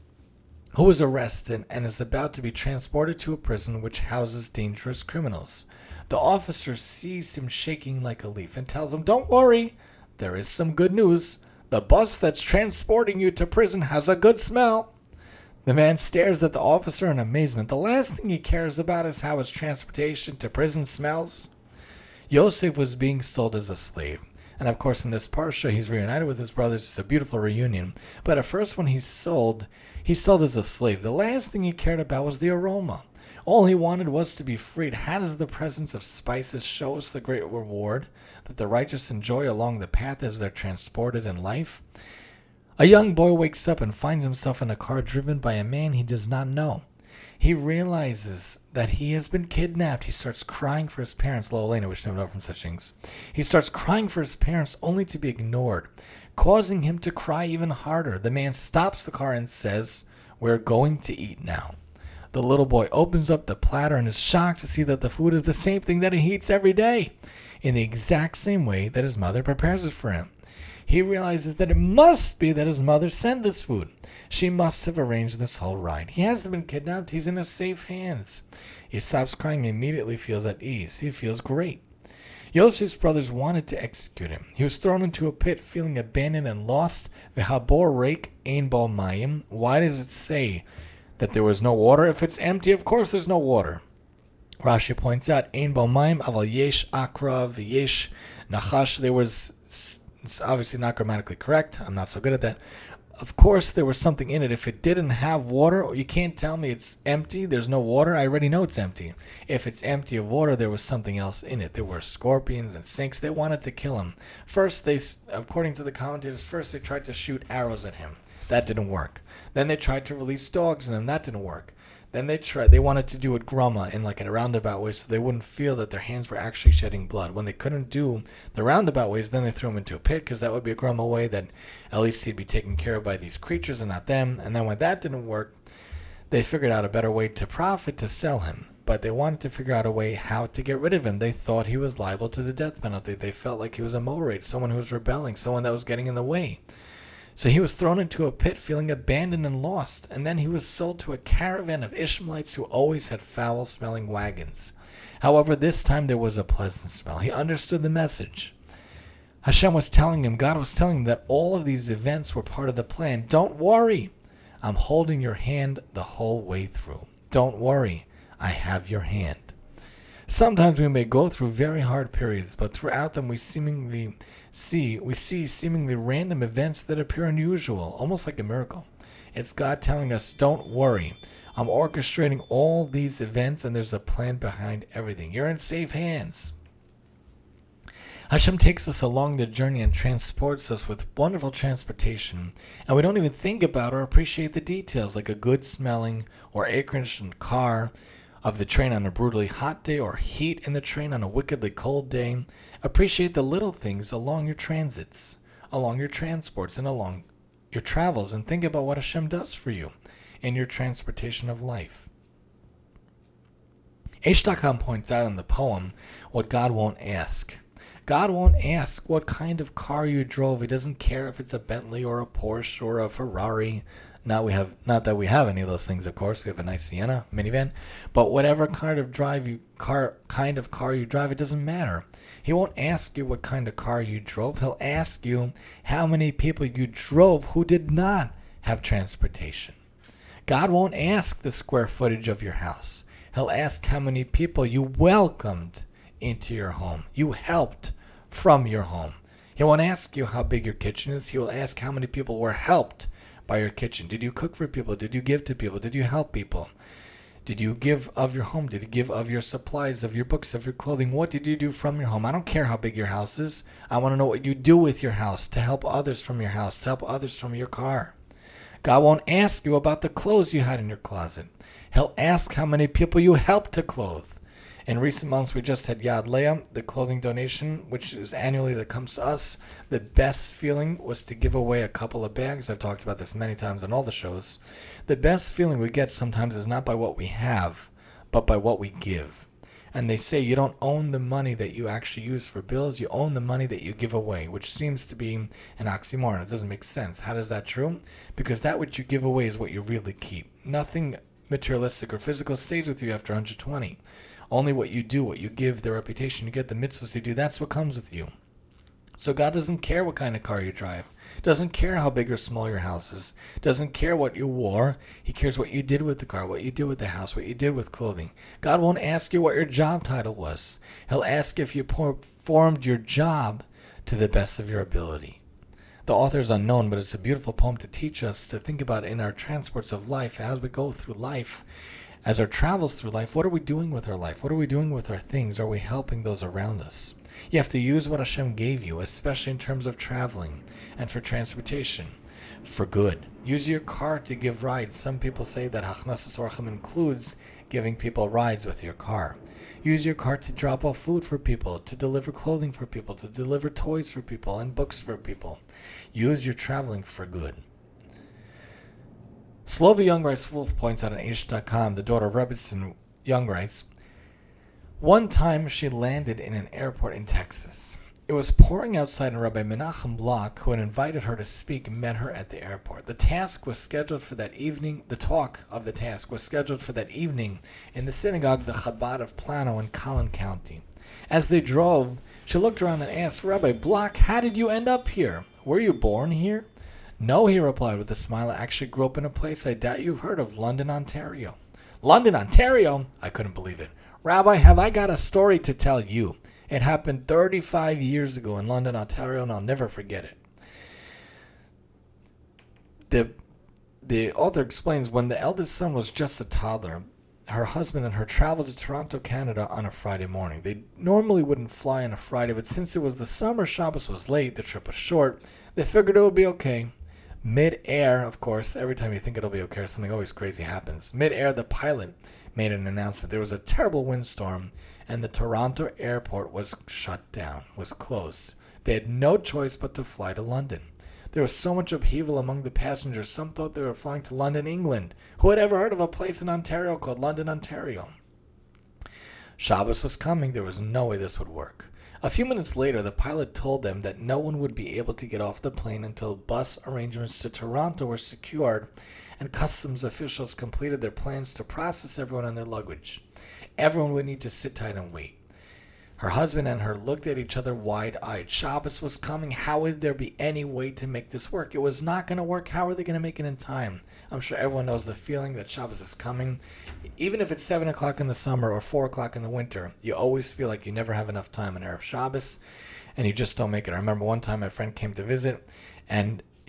who is arrested and is about to be transported to a prison which houses dangerous criminals. The officer sees him shaking like a leaf and tells him, "Don't worry, there is some good news. The bus that's transporting you to prison has a good smell." The man stares at the officer in amazement. The last thing he cares about is how his transportation to prison smells. Yosef was being sold as a slave. And of course in this parsha he's reunited with his brothers. It's a beautiful reunion. But at first when he's sold as a slave. The last thing he cared about was the aroma. All he wanted was to be freed. How does the presence of spices show us the great reward that the righteous enjoy along the path as they're transported in life? A young boy wakes up and finds himself in a car driven by a man he does not know. He realizes that he has been kidnapped. He starts crying for his parents. Lo Elena, we should never know from such things. He starts crying for his parents only to be ignored, causing him to cry even harder. The man stops the car and says, "We're going to eat now." The little boy opens up the platter and is shocked to see that the food is the same thing that he eats every day, in the exact same way that his mother prepares it for him. He realizes that it must be that his mother sent this food. She must have arranged this whole ride. He hasn't been kidnapped. He's in safe hands. He stops crying and immediately feels at ease. He feels great. Yosef's brothers wanted to execute him. He was thrown into a pit, feeling abandoned and lost. V'habor reik ein bo mayim. Why does it say that there was no water? If it's empty, of course there's no water. Rashi points out, ein bo mayim aval yesh akra v'yesh nachash. It's obviously not grammatically correct. I'm not so good at that. Of course there was something in it. If it didn't have water, you can't tell me it's empty, there's no water. I already know it's empty. If it's empty of water, there was something else in it. There were scorpions and snakes. They wanted to kill him. First, according to the commentators, they tried to shoot arrows at him. That didn't work. Then they tried to release dogs in him. That didn't work. Then they wanted to do it grama, in like a roundabout way, so they wouldn't feel that their hands were actually shedding blood. When they couldn't do the roundabout ways, then they threw him into a pit, because that would be a grama way that at least he'd be taken care of by these creatures and not them. And then when that didn't work, they figured out a better way to profit, to sell him. But they wanted to figure out a way how to get rid of him. They thought he was liable to the death penalty. They felt like he was a moraid, someone who was rebelling, someone that was getting in the way. So he was thrown into a pit, feeling abandoned and lost, and then he was sold to a caravan of Ishmaelites who always had foul-smelling wagons. However, this time there was a pleasant smell. He understood the message. God was telling him that all of these events were part of the plan. Don't worry. I'm holding your hand the whole way through. Don't worry. I have your hand. Sometimes we may go through very hard periods, but throughout them we see seemingly random events that appear unusual, almost like a miracle. It's God telling us, don't worry. I'm orchestrating all these events and there's a plan behind everything. You're in safe hands. Hashem takes us along the journey and transports us with wonderful transportation, and we don't even think about or appreciate the details, like a good smelling or air-conditioned car, of the train on a brutally hot day, or heat in the train on a wickedly cold day. Appreciate the little things along your transits, along your transports, and along your travels, and think about what Hashem does for you in your transportation of life. H.com points out in the poem what God won't ask. God won't ask what kind of car you drove. He doesn't care if it's a Bentley or a Porsche or a Ferrari. Not that we have any of those things, of course. We have a nice Sienna minivan, but whatever kind of car you drive, it doesn't matter. He won't ask you what kind of car you drove. He'll ask you how many people you drove who did not have transportation. God won't ask the square footage of your house. He'll ask how many people you welcomed into your home, you helped from your home. He won't ask you how big your kitchen is. He will ask how many people were helped by your kitchen. Did you cook for people? Did you give to people? Did you help people? Did you give of your home? Did you give of your supplies, of your books, of your clothing? What did you do from your home? I don't care how big your house is. I want to know what you do with your house to help others from your house, to help others from your car. God won't ask you about the clothes you had in your closet. He'll ask how many people you helped to clothe. In recent months, we just had Yad Leah, the clothing donation, which is annually that comes to us. The best feeling was to give away a couple of bags. I've talked about this many times on all the shows. The best feeling we get sometimes is not by what we have, but by what we give. And they say you don't own the money that you actually use for bills, you own the money that you give away, which seems to be an oxymoron. It doesn't make sense. How is that true? Because that which you give away is what you really keep. Nothing materialistic or physical stays with you after 120. Only what you do, what you give, the reputation you get, the mitzvahs you do, that's what comes with you. So God doesn't care what kind of car you drive. Doesn't care how big or small your house is. Doesn't care what you wore. He cares what you did with the car, what you did with the house, what you did with clothing. God won't ask you what your job title was. He'll ask if you performed your job to the best of your ability. The author is unknown, but it's a beautiful poem to teach us to think about in our transports of life as we go through life. As our travels through life, what are we doing with our life? What are we doing with our things? Are we helping those around us? You have to use what Hashem gave you, especially in terms of traveling and for transportation, for good. Use your car to give rides. Some people say that Hachnasas Orchim includes giving people rides with your car. Use your car to drop off food for people, to deliver clothing for people, to deliver toys for people and books for people. Use your traveling for good. Slova Youngrice-Wolf points out on H.com, the daughter of Rebbetzin Youngrice, one time she landed in an airport in Texas. It was pouring outside, and Rabbi Menachem Block, who had invited her to speak, met her at the airport. The task was scheduled for that evening. The talk of the task was scheduled for that evening in the synagogue, the Chabad of Plano in Collin County. As they drove, she looked around and asked, Rabbi Block, how did you end up here? Were you born here? No, he replied with a smile. I actually grew up in a place I doubt you've heard of, London, Ontario. London, Ontario? I couldn't believe it. Rabbi, have I got a story to tell you? It happened 35 years ago in London, Ontario, and I'll never forget it. The author explains, when the eldest son was just a toddler, her husband and her traveled to Toronto, Canada on a Friday morning. They normally wouldn't fly on a Friday, but since it was the summer, Shabbos was late, the trip was short, they figured it would be okay. Mid-air, of course, every time you think it'll be okay, something always crazy happens. Mid-air, the pilot made an announcement. There was a terrible windstorm, and the Toronto airport was shut down, was closed. They had no choice but to fly to London. There was so much upheaval among the passengers, some thought they were flying to London, England. Who had ever heard of a place in Ontario called London, Ontario? Shabbos was coming. There was no way this would work. A few minutes later, the pilot told them that no one would be able to get off the plane until bus arrangements to Toronto were secured and customs officials completed their plans to process everyone and their luggage. Everyone would need to sit tight and wait. Her husband and her looked at each other wide-eyed. Shabbos was coming. How would there be any way to make this work? It was not going to work. How are they going to make it in time? I'm sure everyone knows the feeling that Shabbos is coming. Even if it's 7 o'clock in the summer or 4 o'clock in the winter, you always feel like you never have enough time on Erev Shabbos, and you just don't make it. I remember one time my friend came to visit, and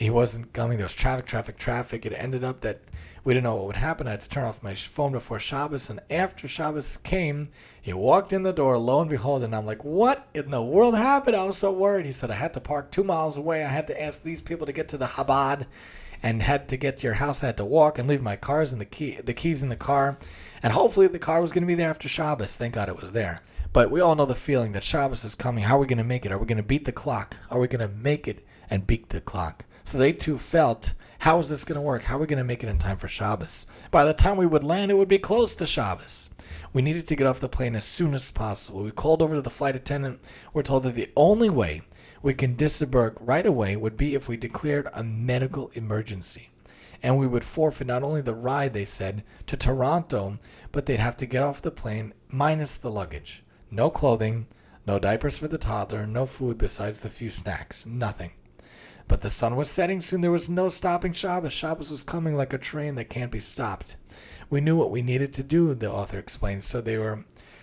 he wasn't coming. There was traffic. It ended up that we didn't know what would happen. I had to turn off my phone before Shabbos, and after Shabbos came, he walked in the door, lo and behold, and I'm like, what in the world happened? I was so worried. He said, I had to park 2 miles away. I had to ask these people to get to the Chabad and had to get to your house. I had to walk and leave my cars and the keys in the car, and hopefully the car was going to be there after Shabbos. Thank God it was there. But we all know the feeling that Shabbos is coming. How are we going to make it? Are we going to beat the clock? Are we going to make it and beat the clock? So they too felt, how is this going to work? How are we going to make it in time for Shabbos? By the time we would land, it would be close to Shabbos. We needed to get off the plane as soon as possible. We called over to the flight attendant. We're told that the only way we can disembark right away would be if we declared a medical emergency. And we would forfeit not only the ride, they said, to Toronto, but they'd have to get off the plane minus the luggage. No clothing, no diapers for the toddler, no food besides the few snacks, nothing. But the sun was setting soon. There was no stopping Shabbos. Shabbos was coming like a train that can't be stopped. We knew what we needed to do, the author explained. So the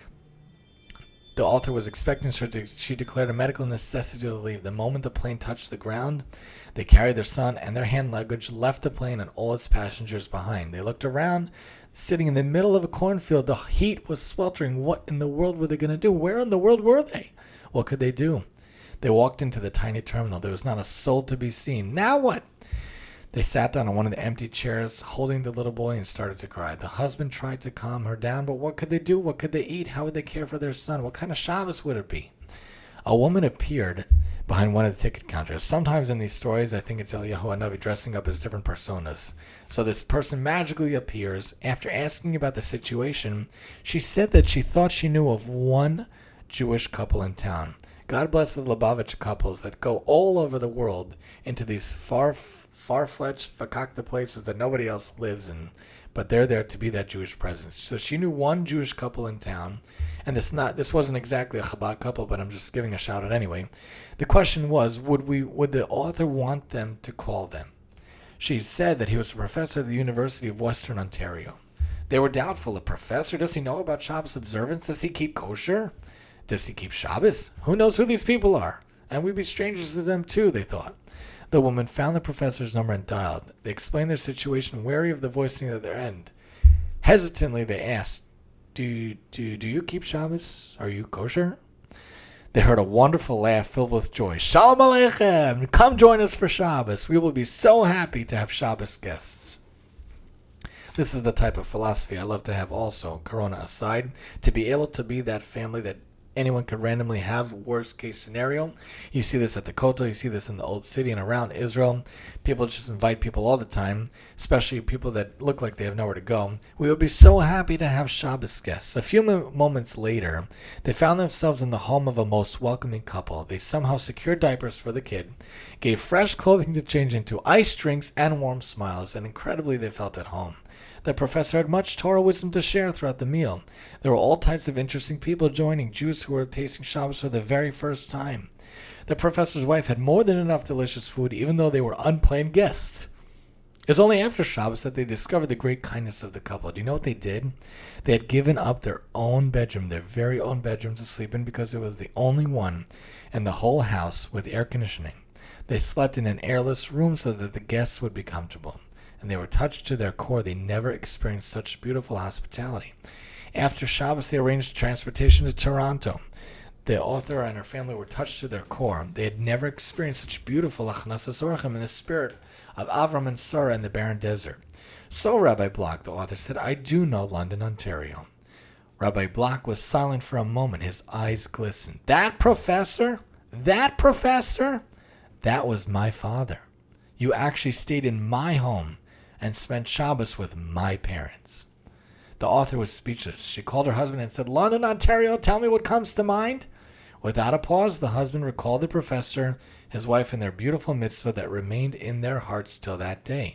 author was expecting her to, she declared a medical necessity to leave. The moment the plane touched the ground, they carried their son and their hand luggage, left the plane and all its passengers behind. They looked around, sitting in the middle of a cornfield. The heat was sweltering. What in the world were they going to do? Where in the world were they? What could they do? They walked into the tiny terminal. There was not a soul to be seen. Now what? They sat down on one of the empty chairs, holding the little boy, and started to cry. The husband tried to calm her down, but what could they do? What could they eat? How would they care for their son? What kind of Shabbos would it be? A woman appeared behind one of the ticket counters. Sometimes in these stories, I think it's Eliyahu Hanavi dressing up as different personas. So this person magically appears. After asking about the situation, she said that she thought she knew of one Jewish couple in town. God bless the Lubavitch couples that go all over the world into these far-fetched, fakakta places that nobody else lives in, but they're there to be that Jewish presence. So she knew one Jewish couple in town, and this wasn't exactly a Chabad couple, but I'm just giving a shout out anyway. The question was, would the author want them to call them? She said that he was a professor at the University of Western Ontario. They were doubtful. A professor? Does he know about Shabbos observance? Does he keep kosher? Does he keep Shabbos? Who knows who these people are? And we'd be strangers to them too, they thought. The woman found the professor's number and dialed. They explained their situation, wary of the voicing at their end. Hesitantly, they asked, Do you keep Shabbos? Are you kosher? They heard a wonderful laugh filled with joy. Shalom Aleichem! Come join us for Shabbos. We will be so happy to have Shabbos guests. This is the type of philosophy I love to have also, Corona aside, to be able to be that family that anyone could randomly have. Worst case scenario. You see this at the Kotel, you see this in the Old City and around Israel. People just invite people all the time, especially people that look like they have nowhere to go. We would be so happy to have Shabbos guests. A few moments later, they found themselves in the home of a most welcoming couple. They somehow secured diapers for the kid, gave fresh clothing to change into, iced drinks, and warm smiles, and incredibly they felt at home. The professor had much Torah wisdom to share throughout the meal. There were all types of interesting people joining, Jews who were tasting Shabbos for the very first time. The professor's wife had more than enough delicious food, even though they were unplanned guests. It was only after Shabbos that they discovered the great kindness of the couple. Do you know what they did? They had given up their own bedroom, their very own bedroom to sleep in, because it was the only one in the whole house with air conditioning. They slept in an airless room so that the guests would be comfortable. And they were touched to their core. They never experienced such beautiful hospitality. After Shabbos, they arranged transportation to Toronto. The author and her family were touched to their core. They had never experienced such beautiful achnasas orchim in the spirit of Avram and Sarah in the barren desert. So Rabbi Block, the author, said, I do know London, Ontario. Rabbi Block was silent for a moment. His eyes glistened. That professor? That was my father. You actually stayed in my home and spent Shabbos with my parents. The author was speechless. She called her husband and said, London, Ontario, tell me what comes to mind. Without a pause, the husband recalled the professor, his wife, and their beautiful mitzvah that remained in their hearts till that day.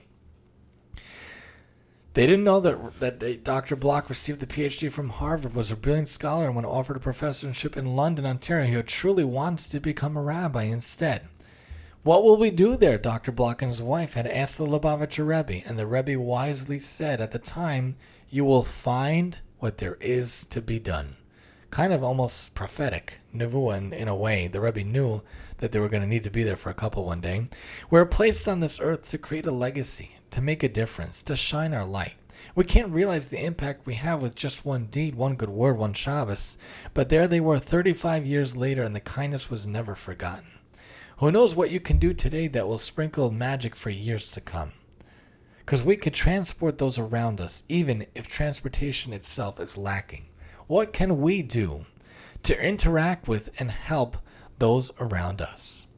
They didn't know that Dr. Block received the PhD from Harvard, was a brilliant scholar, and when offered a professorship in London, Ontario, he had truly wanted to become a rabbi instead. What will we do there? Dr. Block and his wife had asked the Lubavitcher Rebbe, and the Rebbe wisely said at the time, you will find what there is to be done. kind of almost prophetic, nevuah in a way. The Rebbe knew that they were going to need to be there for a couple one day. We're placed on this earth to create a legacy, to make a difference, to shine our light. We can't realize the impact we have with just one deed, one good word, one Shabbos, but there they were 35 years later, and the kindness was never forgotten. Who knows what you can do today that will sprinkle magic for years to come? Because we could transport those around us, even if transportation itself is lacking. What can we do to interact with and help those around us?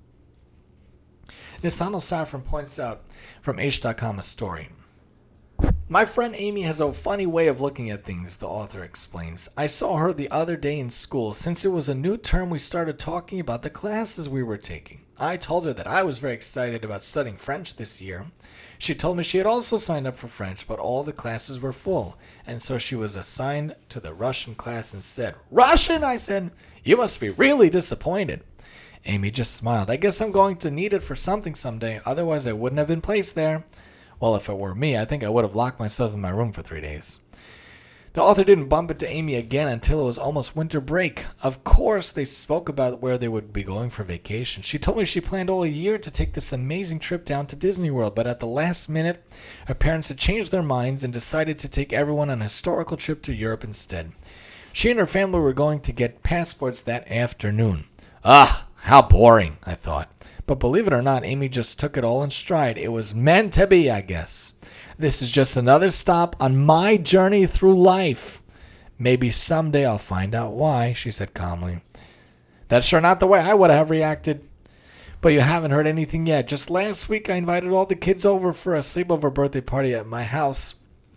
Nisano Safran points out from H.com a story. My friend Amy has a funny way of looking at things, the author explains. I saw her the other day in school. Since it was a new term, we started talking about the classes we were taking. I told her that I was very excited about studying French this year. She told me she had also signed up for French, but all the classes were full, and so she was assigned to the Russian class instead. Russian, I said. You must be really disappointed. Amy just smiled. I guess I'm going to need it for something someday, otherwise I wouldn't have been placed there. Well, if it were me, I think I would have locked myself in my room for 3 days. The author didn't bump into Amy again until it was almost winter break. Of course, they spoke about where they would be going for vacation. She told me she planned all year to take this amazing trip down to Disney World, but at the last minute, her parents had changed their minds and decided to take everyone on a historical trip to Europe instead. She and her family were going to get passports that afternoon. Ah, how boring, I thought. But believe it or not, Amy just took it all in stride. It was meant to be, I guess. This is just another stop on my journey through life. Maybe someday I'll find out why, she said calmly. That's sure not the way I would have reacted. But you haven't heard anything yet. Just last week I invited all the kids over for a sleepover birthday party at my house.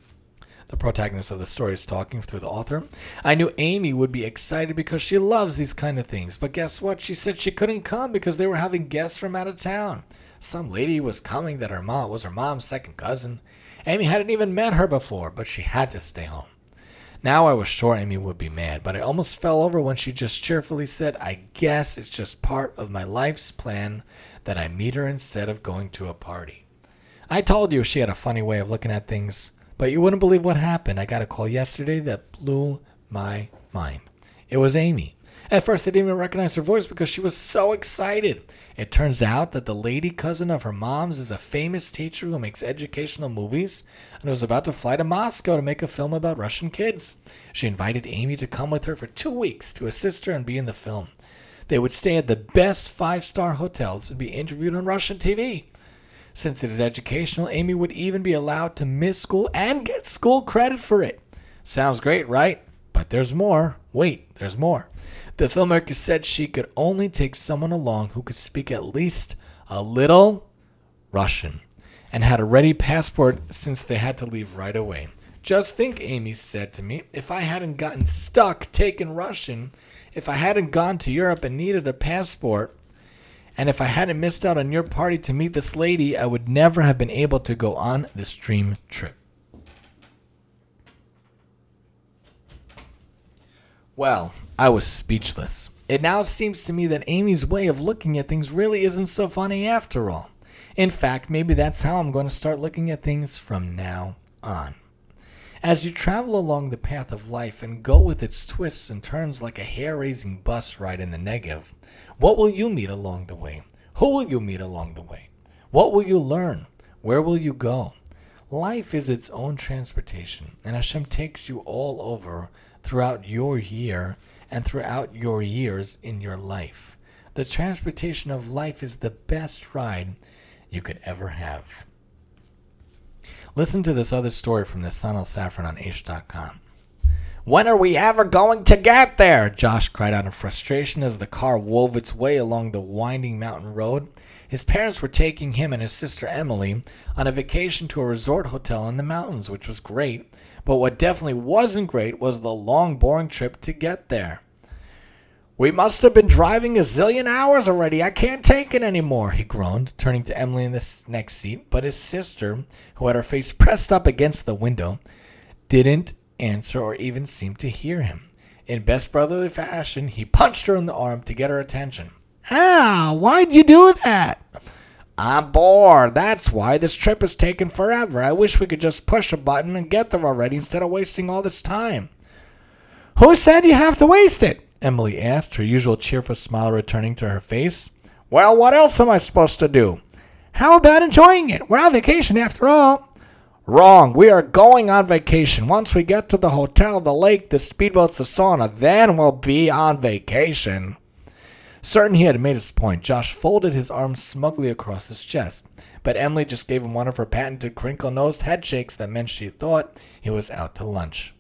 The protagonist of the story is talking through the author. I knew Amy would be excited because she loves these kind of things. But guess what? She said she couldn't come because they were having guests from out of town. Some lady was coming that was her mom's second cousin. Amy hadn't even met her before, but she had to stay home. Now I was sure Amy would be mad, but I almost fell over when she just cheerfully said, I guess it's just part of my life's plan that I meet her instead of going to a party. I told you she had a funny way of looking at things. But you wouldn't believe what happened. I got a call yesterday that blew my mind. It was Amy. At first, I didn't even recognize her voice because she was so excited. It turns out that the lady cousin of her mom's is a famous teacher who makes educational movies and was about to fly to Moscow to make a film about Russian kids. She invited Amy to come with her for 2 weeks to assist her and be in the film. They would stay at the best 5-star hotels and be interviewed on Russian TV. Since it is educational, Amy would even be allowed to miss school and get school credit for it. Sounds great, right? But there's more. Wait, there's more. The filmmaker said she could only take someone along who could speak at least a little Russian and had a ready passport since they had to leave right away. Just think, Amy said to me, if I hadn't gotten stuck taking Russian, if I hadn't gone to Europe and needed a passport, and if I hadn't missed out on your party to meet this lady, I would never have been able to go on this dream trip. Well, I was speechless. It now seems to me that Amy's way of looking at things really isn't so funny after all. In fact, maybe that's how I'm going to start looking at things from now on. As you travel along the path of life and go with its twists and turns like a hair-raising bus ride in the Negev, what will you meet along the way? Who will you meet along the way? What will you learn? Where will you go? Life is its own transportation, and Hashem takes you all over throughout your year and throughout your years in your life. The transportation of life is the best ride you could ever have. Listen to this other story from Nisano Safran on H.com. When are we ever going to get there? Josh cried out in frustration as the car wove its way along the winding mountain road. His parents were taking him and his sister Emily on a vacation to a resort hotel in the mountains, which was great. But what definitely wasn't great was the long, boring trip to get there. We must have been driving a zillion hours already. I can't take it anymore, he groaned, turning to Emily in the next seat. But his sister, who had her face pressed up against the window, didn't answer or even seem to hear him. In best brotherly fashion, he punched her in the arm to get her attention. Ow, why'd you do that? I'm bored. That's why this trip is taking forever. I wish we could just push a button and get there already instead of wasting all this time. Who said you have to waste it? Emily asked, her usual cheerful smile returning to her face. Well, what else am I supposed to do? How about enjoying it? We're on vacation after all. Wrong. We are going on vacation. Once we get to the hotel, the lake, the speedboats, the sauna, then we'll be on vacation. Certain he had made his point, Josh folded his arms smugly across his chest. But Emily just gave him one of her patented crinkle-nosed headshakes that meant she thought he was out to lunch.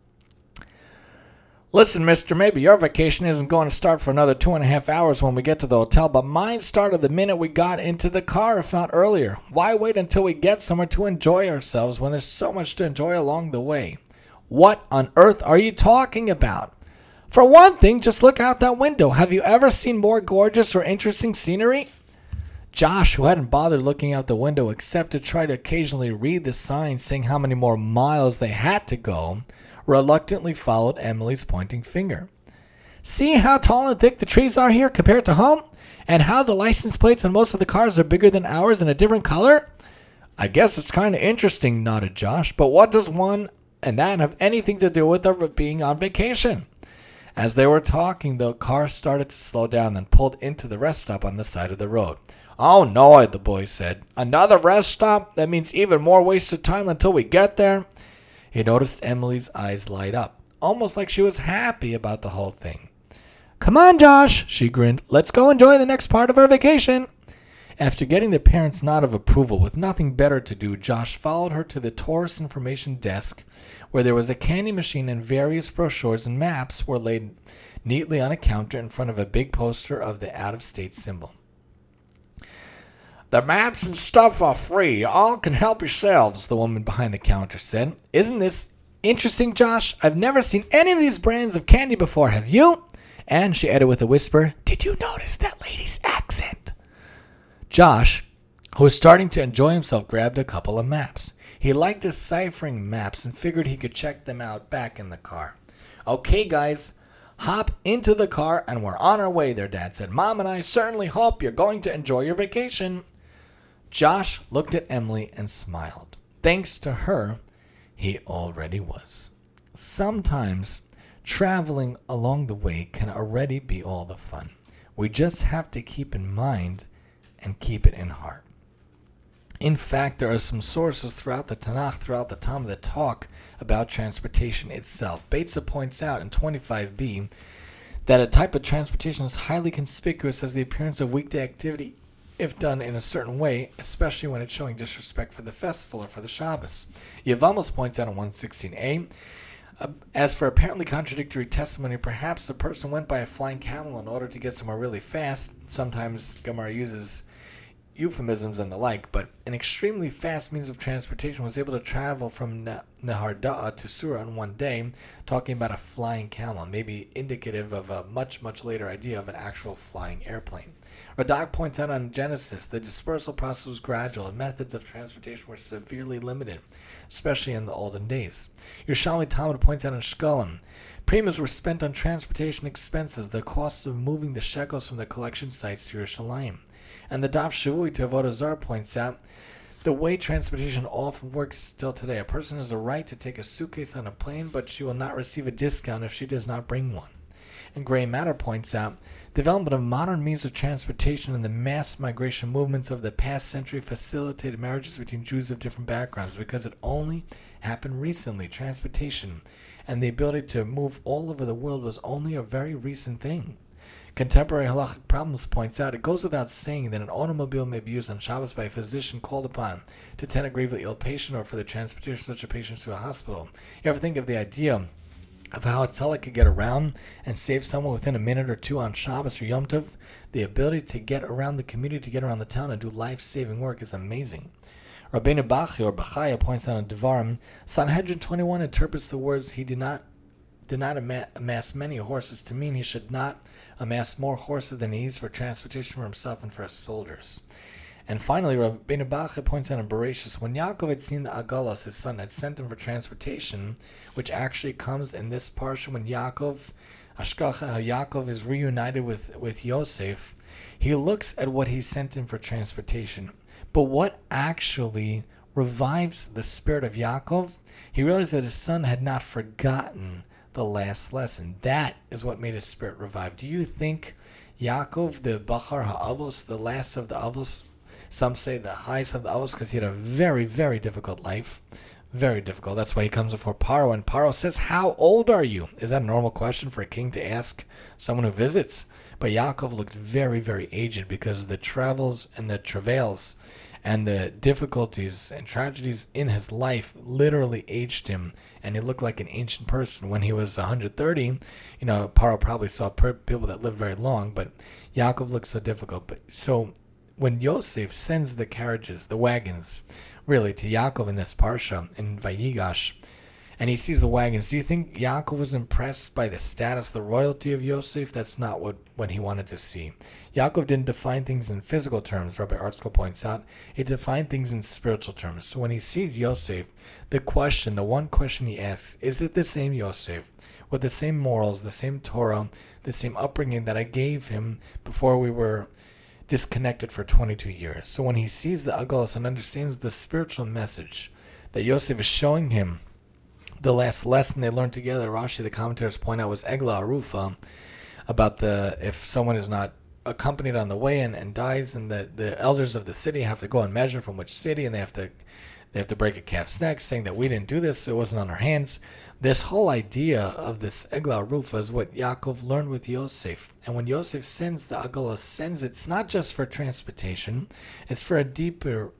Listen, mister, maybe your vacation isn't going to start for another 2.5 hours when we get to the hotel, but mine started the minute we got into the car, if not earlier. Why wait until we get somewhere to enjoy ourselves when there's so much to enjoy along the way? What on earth are you talking about? For one thing, just look out that window. Have you ever seen more gorgeous or interesting scenery? Josh, who hadn't bothered looking out the window except to try to occasionally read the sign saying how many more miles they had to go, reluctantly followed Emily's pointing finger. See how tall and thick the trees are here compared to home? And how the license plates on most of the cars are bigger than ours and a different color? I guess it's kind of interesting, nodded Josh, but what does one and that have anything to do with our being on vacation? As they were talking, the car started to slow down and pulled into the rest stop on the side of the road. Oh no, the boy said. Another rest stop? That means even more wasted time until we get there? He noticed Emily's eyes light up, almost like she was happy about the whole thing. Come on, Josh, she grinned. Let's go enjoy the next part of our vacation. After getting the parents' nod of approval with nothing better to do, Josh followed her to the tourist information desk where there was a candy machine and various brochures and maps were laid neatly on a counter in front of a big poster of the out-of-state symbol. The maps and stuff are free. All can help yourselves, the woman behind the counter said. Isn't this interesting, Josh? I've never seen any of these brands of candy before, have you? And she added with a whisper, did you notice that lady's accent? Josh, who was starting to enjoy himself, grabbed a couple of maps. He liked deciphering maps and figured he could check them out back in the car. Okay, guys, hop into the car and we're on our way, their dad said. Mom and I certainly hope you're going to enjoy your vacation. Josh looked at Emily and smiled. Thanks to her, he already was. Sometimes traveling along the way can already be all the fun. We just have to keep in mind and keep it in heart. In fact, there are some sources throughout the Tanakh, throughout the Talmud, that talk about transportation itself. Beitza points out in 25b that a type of transportation is highly conspicuous as the appearance of weekday activity if done in a certain way, especially when it's showing disrespect for the festival or for the Shabbos. Yevamos points out in 116a, as for apparently contradictory testimony, perhaps a person went by a flying camel in order to get somewhere really fast. Sometimes Gemara uses euphemisms and the like, but an extremely fast means of transportation was able to travel from Neharda'ah to Surah in one day, talking about a flying camel, maybe indicative of a much, much later idea of an actual flying airplane. Radak points out on Genesis, the dispersal process was gradual and methods of transportation were severely limited, especially in the olden days. Yerushalmi Talmud points out in Shkolim, premiums were spent on transportation expenses, the costs of moving the shekels from the collection sites to Yerushalayim. And the Daf Shavui to Avodah Zarah points out the way transportation often works still today. A person has a right to take a suitcase on a plane, but she will not receive a discount if she does not bring one. And Gray Matter points out the development of modern means of transportation and the mass migration movements of the past century facilitated marriages between Jews of different backgrounds because it only happened recently. Transportation and the ability to move all over the world was only a very recent thing. Contemporary halachic problems points out it goes without saying that an automobile may be used on Shabbos by a physician called upon to tend a gravely ill patient or for the transportation of such a patient to a hospital. You ever think of the idea of how a tzaddik could get around and save someone within a minute or two on Shabbos or Yom Tov? The ability to get around the community, to get around the town and do life-saving work is amazing. Rabbeinu Bachya or Bachaya points out in Devarim, Sanhedrin 21 interprets the words he did not amass many horses to mean he should not amass more horses than he needs for transportation for himself and for his soldiers. And finally, Rabbeinu Bachya points out in Bereshis, when Yaakov had seen the Agalos, his son, had sent him for transportation, which actually comes in this parsha when Yaakov is reunited with Yosef, he looks at what he sent him for transportation. But what actually revives the spirit of Yaakov? He realized that his son had not forgotten the last lesson. That is what made his spirit revive. Do you think Yaakov, the Bachar HaAvos, the last of the Avos, some say the highest of the Avos, because he had a very, very difficult life. Very difficult. That's why he comes before Paro, and Paro says, "How old are you?" Is that a normal question for a king to ask someone who visits? But Yaakov looked very, very aged because the travels and the travails and the difficulties and tragedies in his life literally aged him, and he looked like an ancient person. When he was 130, Paro probably saw people that lived very long, but Yaakov looked so difficult. So when Yosef sends the carriages, the wagons, really, to Yaakov in this Parsha, in Vayigash, and he sees the wagons, do you think Yaakov was impressed by the status, the royalty of Yosef? That's not what he wanted to see. Yaakov didn't define things in physical terms, Rabbi Artzko points out. He defined things in spiritual terms. So when he sees Yosef, the one question he asks, is it the same Yosef, with the same morals, the same Torah, the same upbringing that I gave him before we were disconnected for 22 years? So when he sees the Agalus and understands the spiritual message that Yosef is showing him, the last lesson they learned together, Rashi, the commentators point out, was Egla Arufa, about if someone is not accompanied on the way and dies, and the elders of the city have to go and measure from which city, and they have to break a calf's neck, saying that we didn't do this, it wasn't on our hands. This whole idea of this Egla Arufa is what Yaakov learned with Yosef. And when Yosef sends the Agalah, it's not just for transportation, it's for a deeper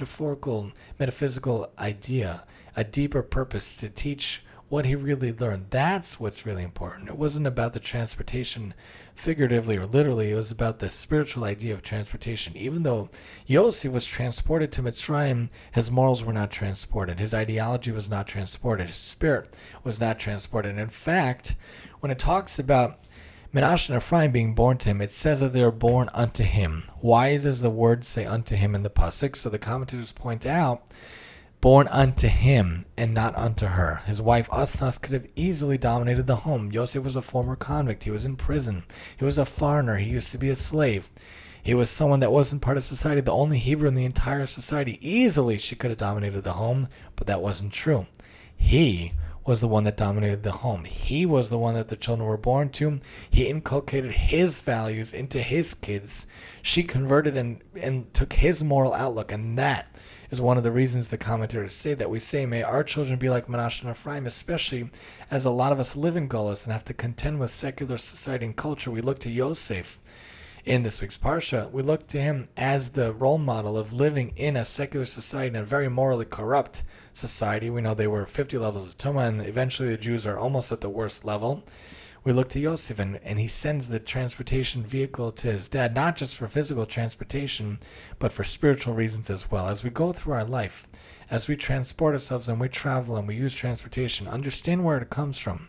metaphysical idea, a deeper purpose to teach what he really learned. That's what's really important. It wasn't about the transportation figuratively or literally. It was about the spiritual idea of transportation. Even though Yosef was transported to Mitzrayim, his morals were not transported. His ideology was not transported. His spirit was not transported. In fact, when it talks about Menashe and Ephraim being born to him, it says that they are born unto him. Why does the word say unto him in the pasuk? So the commentators point out, born unto him and not unto her. His wife Asnas could have easily dominated the home. Yosef was a former convict. He was in prison. He was a foreigner. He used to be a slave. He was someone that wasn't part of society, the only Hebrew in the entire society. Easily she could have dominated the home, but that wasn't true. He was the one that dominated the home. He was the one that the children were born to. He inculcated his values into his kids. She converted and took his moral outlook, and that is one of the reasons the commentators say that we say, may our children be like Menashe and Ephraim, especially as a lot of us live in Golos and have to contend with secular society and culture. We look to Yosef in this week's Parsha. We look to him as the role model of living in a secular society, in a very morally corrupt society. We know they were 50 levels of Tumah, and eventually the Jews are almost at the worst level. We look to Yosef, and he sends the transportation vehicle to his dad, not just for physical transportation, but for spiritual reasons as well. As we go through our life, as we transport ourselves and we travel and we use transportation, understand where it comes from.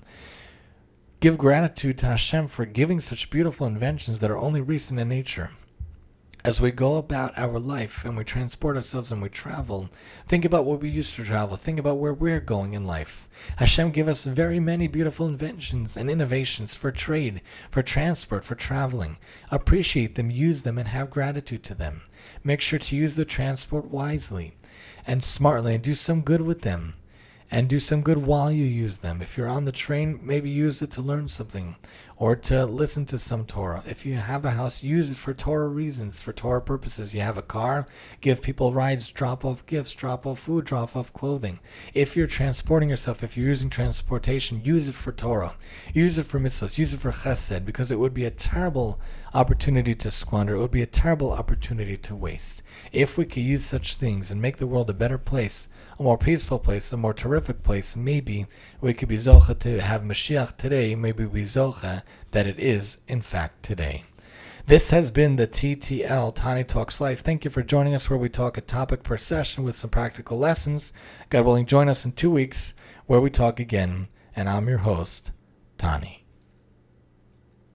Give gratitude to Hashem for giving such beautiful inventions that are only recent in nature. As we go about our life and we transport ourselves and we travel, think about what we used to travel. Think about where we're going in life. Hashem gave us very many beautiful inventions and innovations for trade, for transport, for traveling. Appreciate them, use them, and have gratitude to them. Make sure to use the transport wisely and smartly, and do some good with them. And do some good while you use them. If you're on the train, maybe use it to learn something or to listen to some Torah. If you have a house, use it for Torah reasons, for Torah purposes. You have a car, give people rides, drop off gifts, drop off food, drop off clothing. If you're transporting yourself, if you're using transportation, use it for Torah. Use it for mitzvahs, use it for chesed, because it would be a terrible opportunity to squander. It would be a terrible opportunity to waste. If we could use such things and make the world a better place, a more peaceful place, a more terrific place, maybe we could be zocha to have Mashiach today, maybe we zocha that it is, in fact, today. This has been the TTL, Tani Talks Life. Thank you for joining us, where we talk a topic per session with some practical lessons. God willing, join us in 2 weeks where we talk again. And I'm your host, Tani.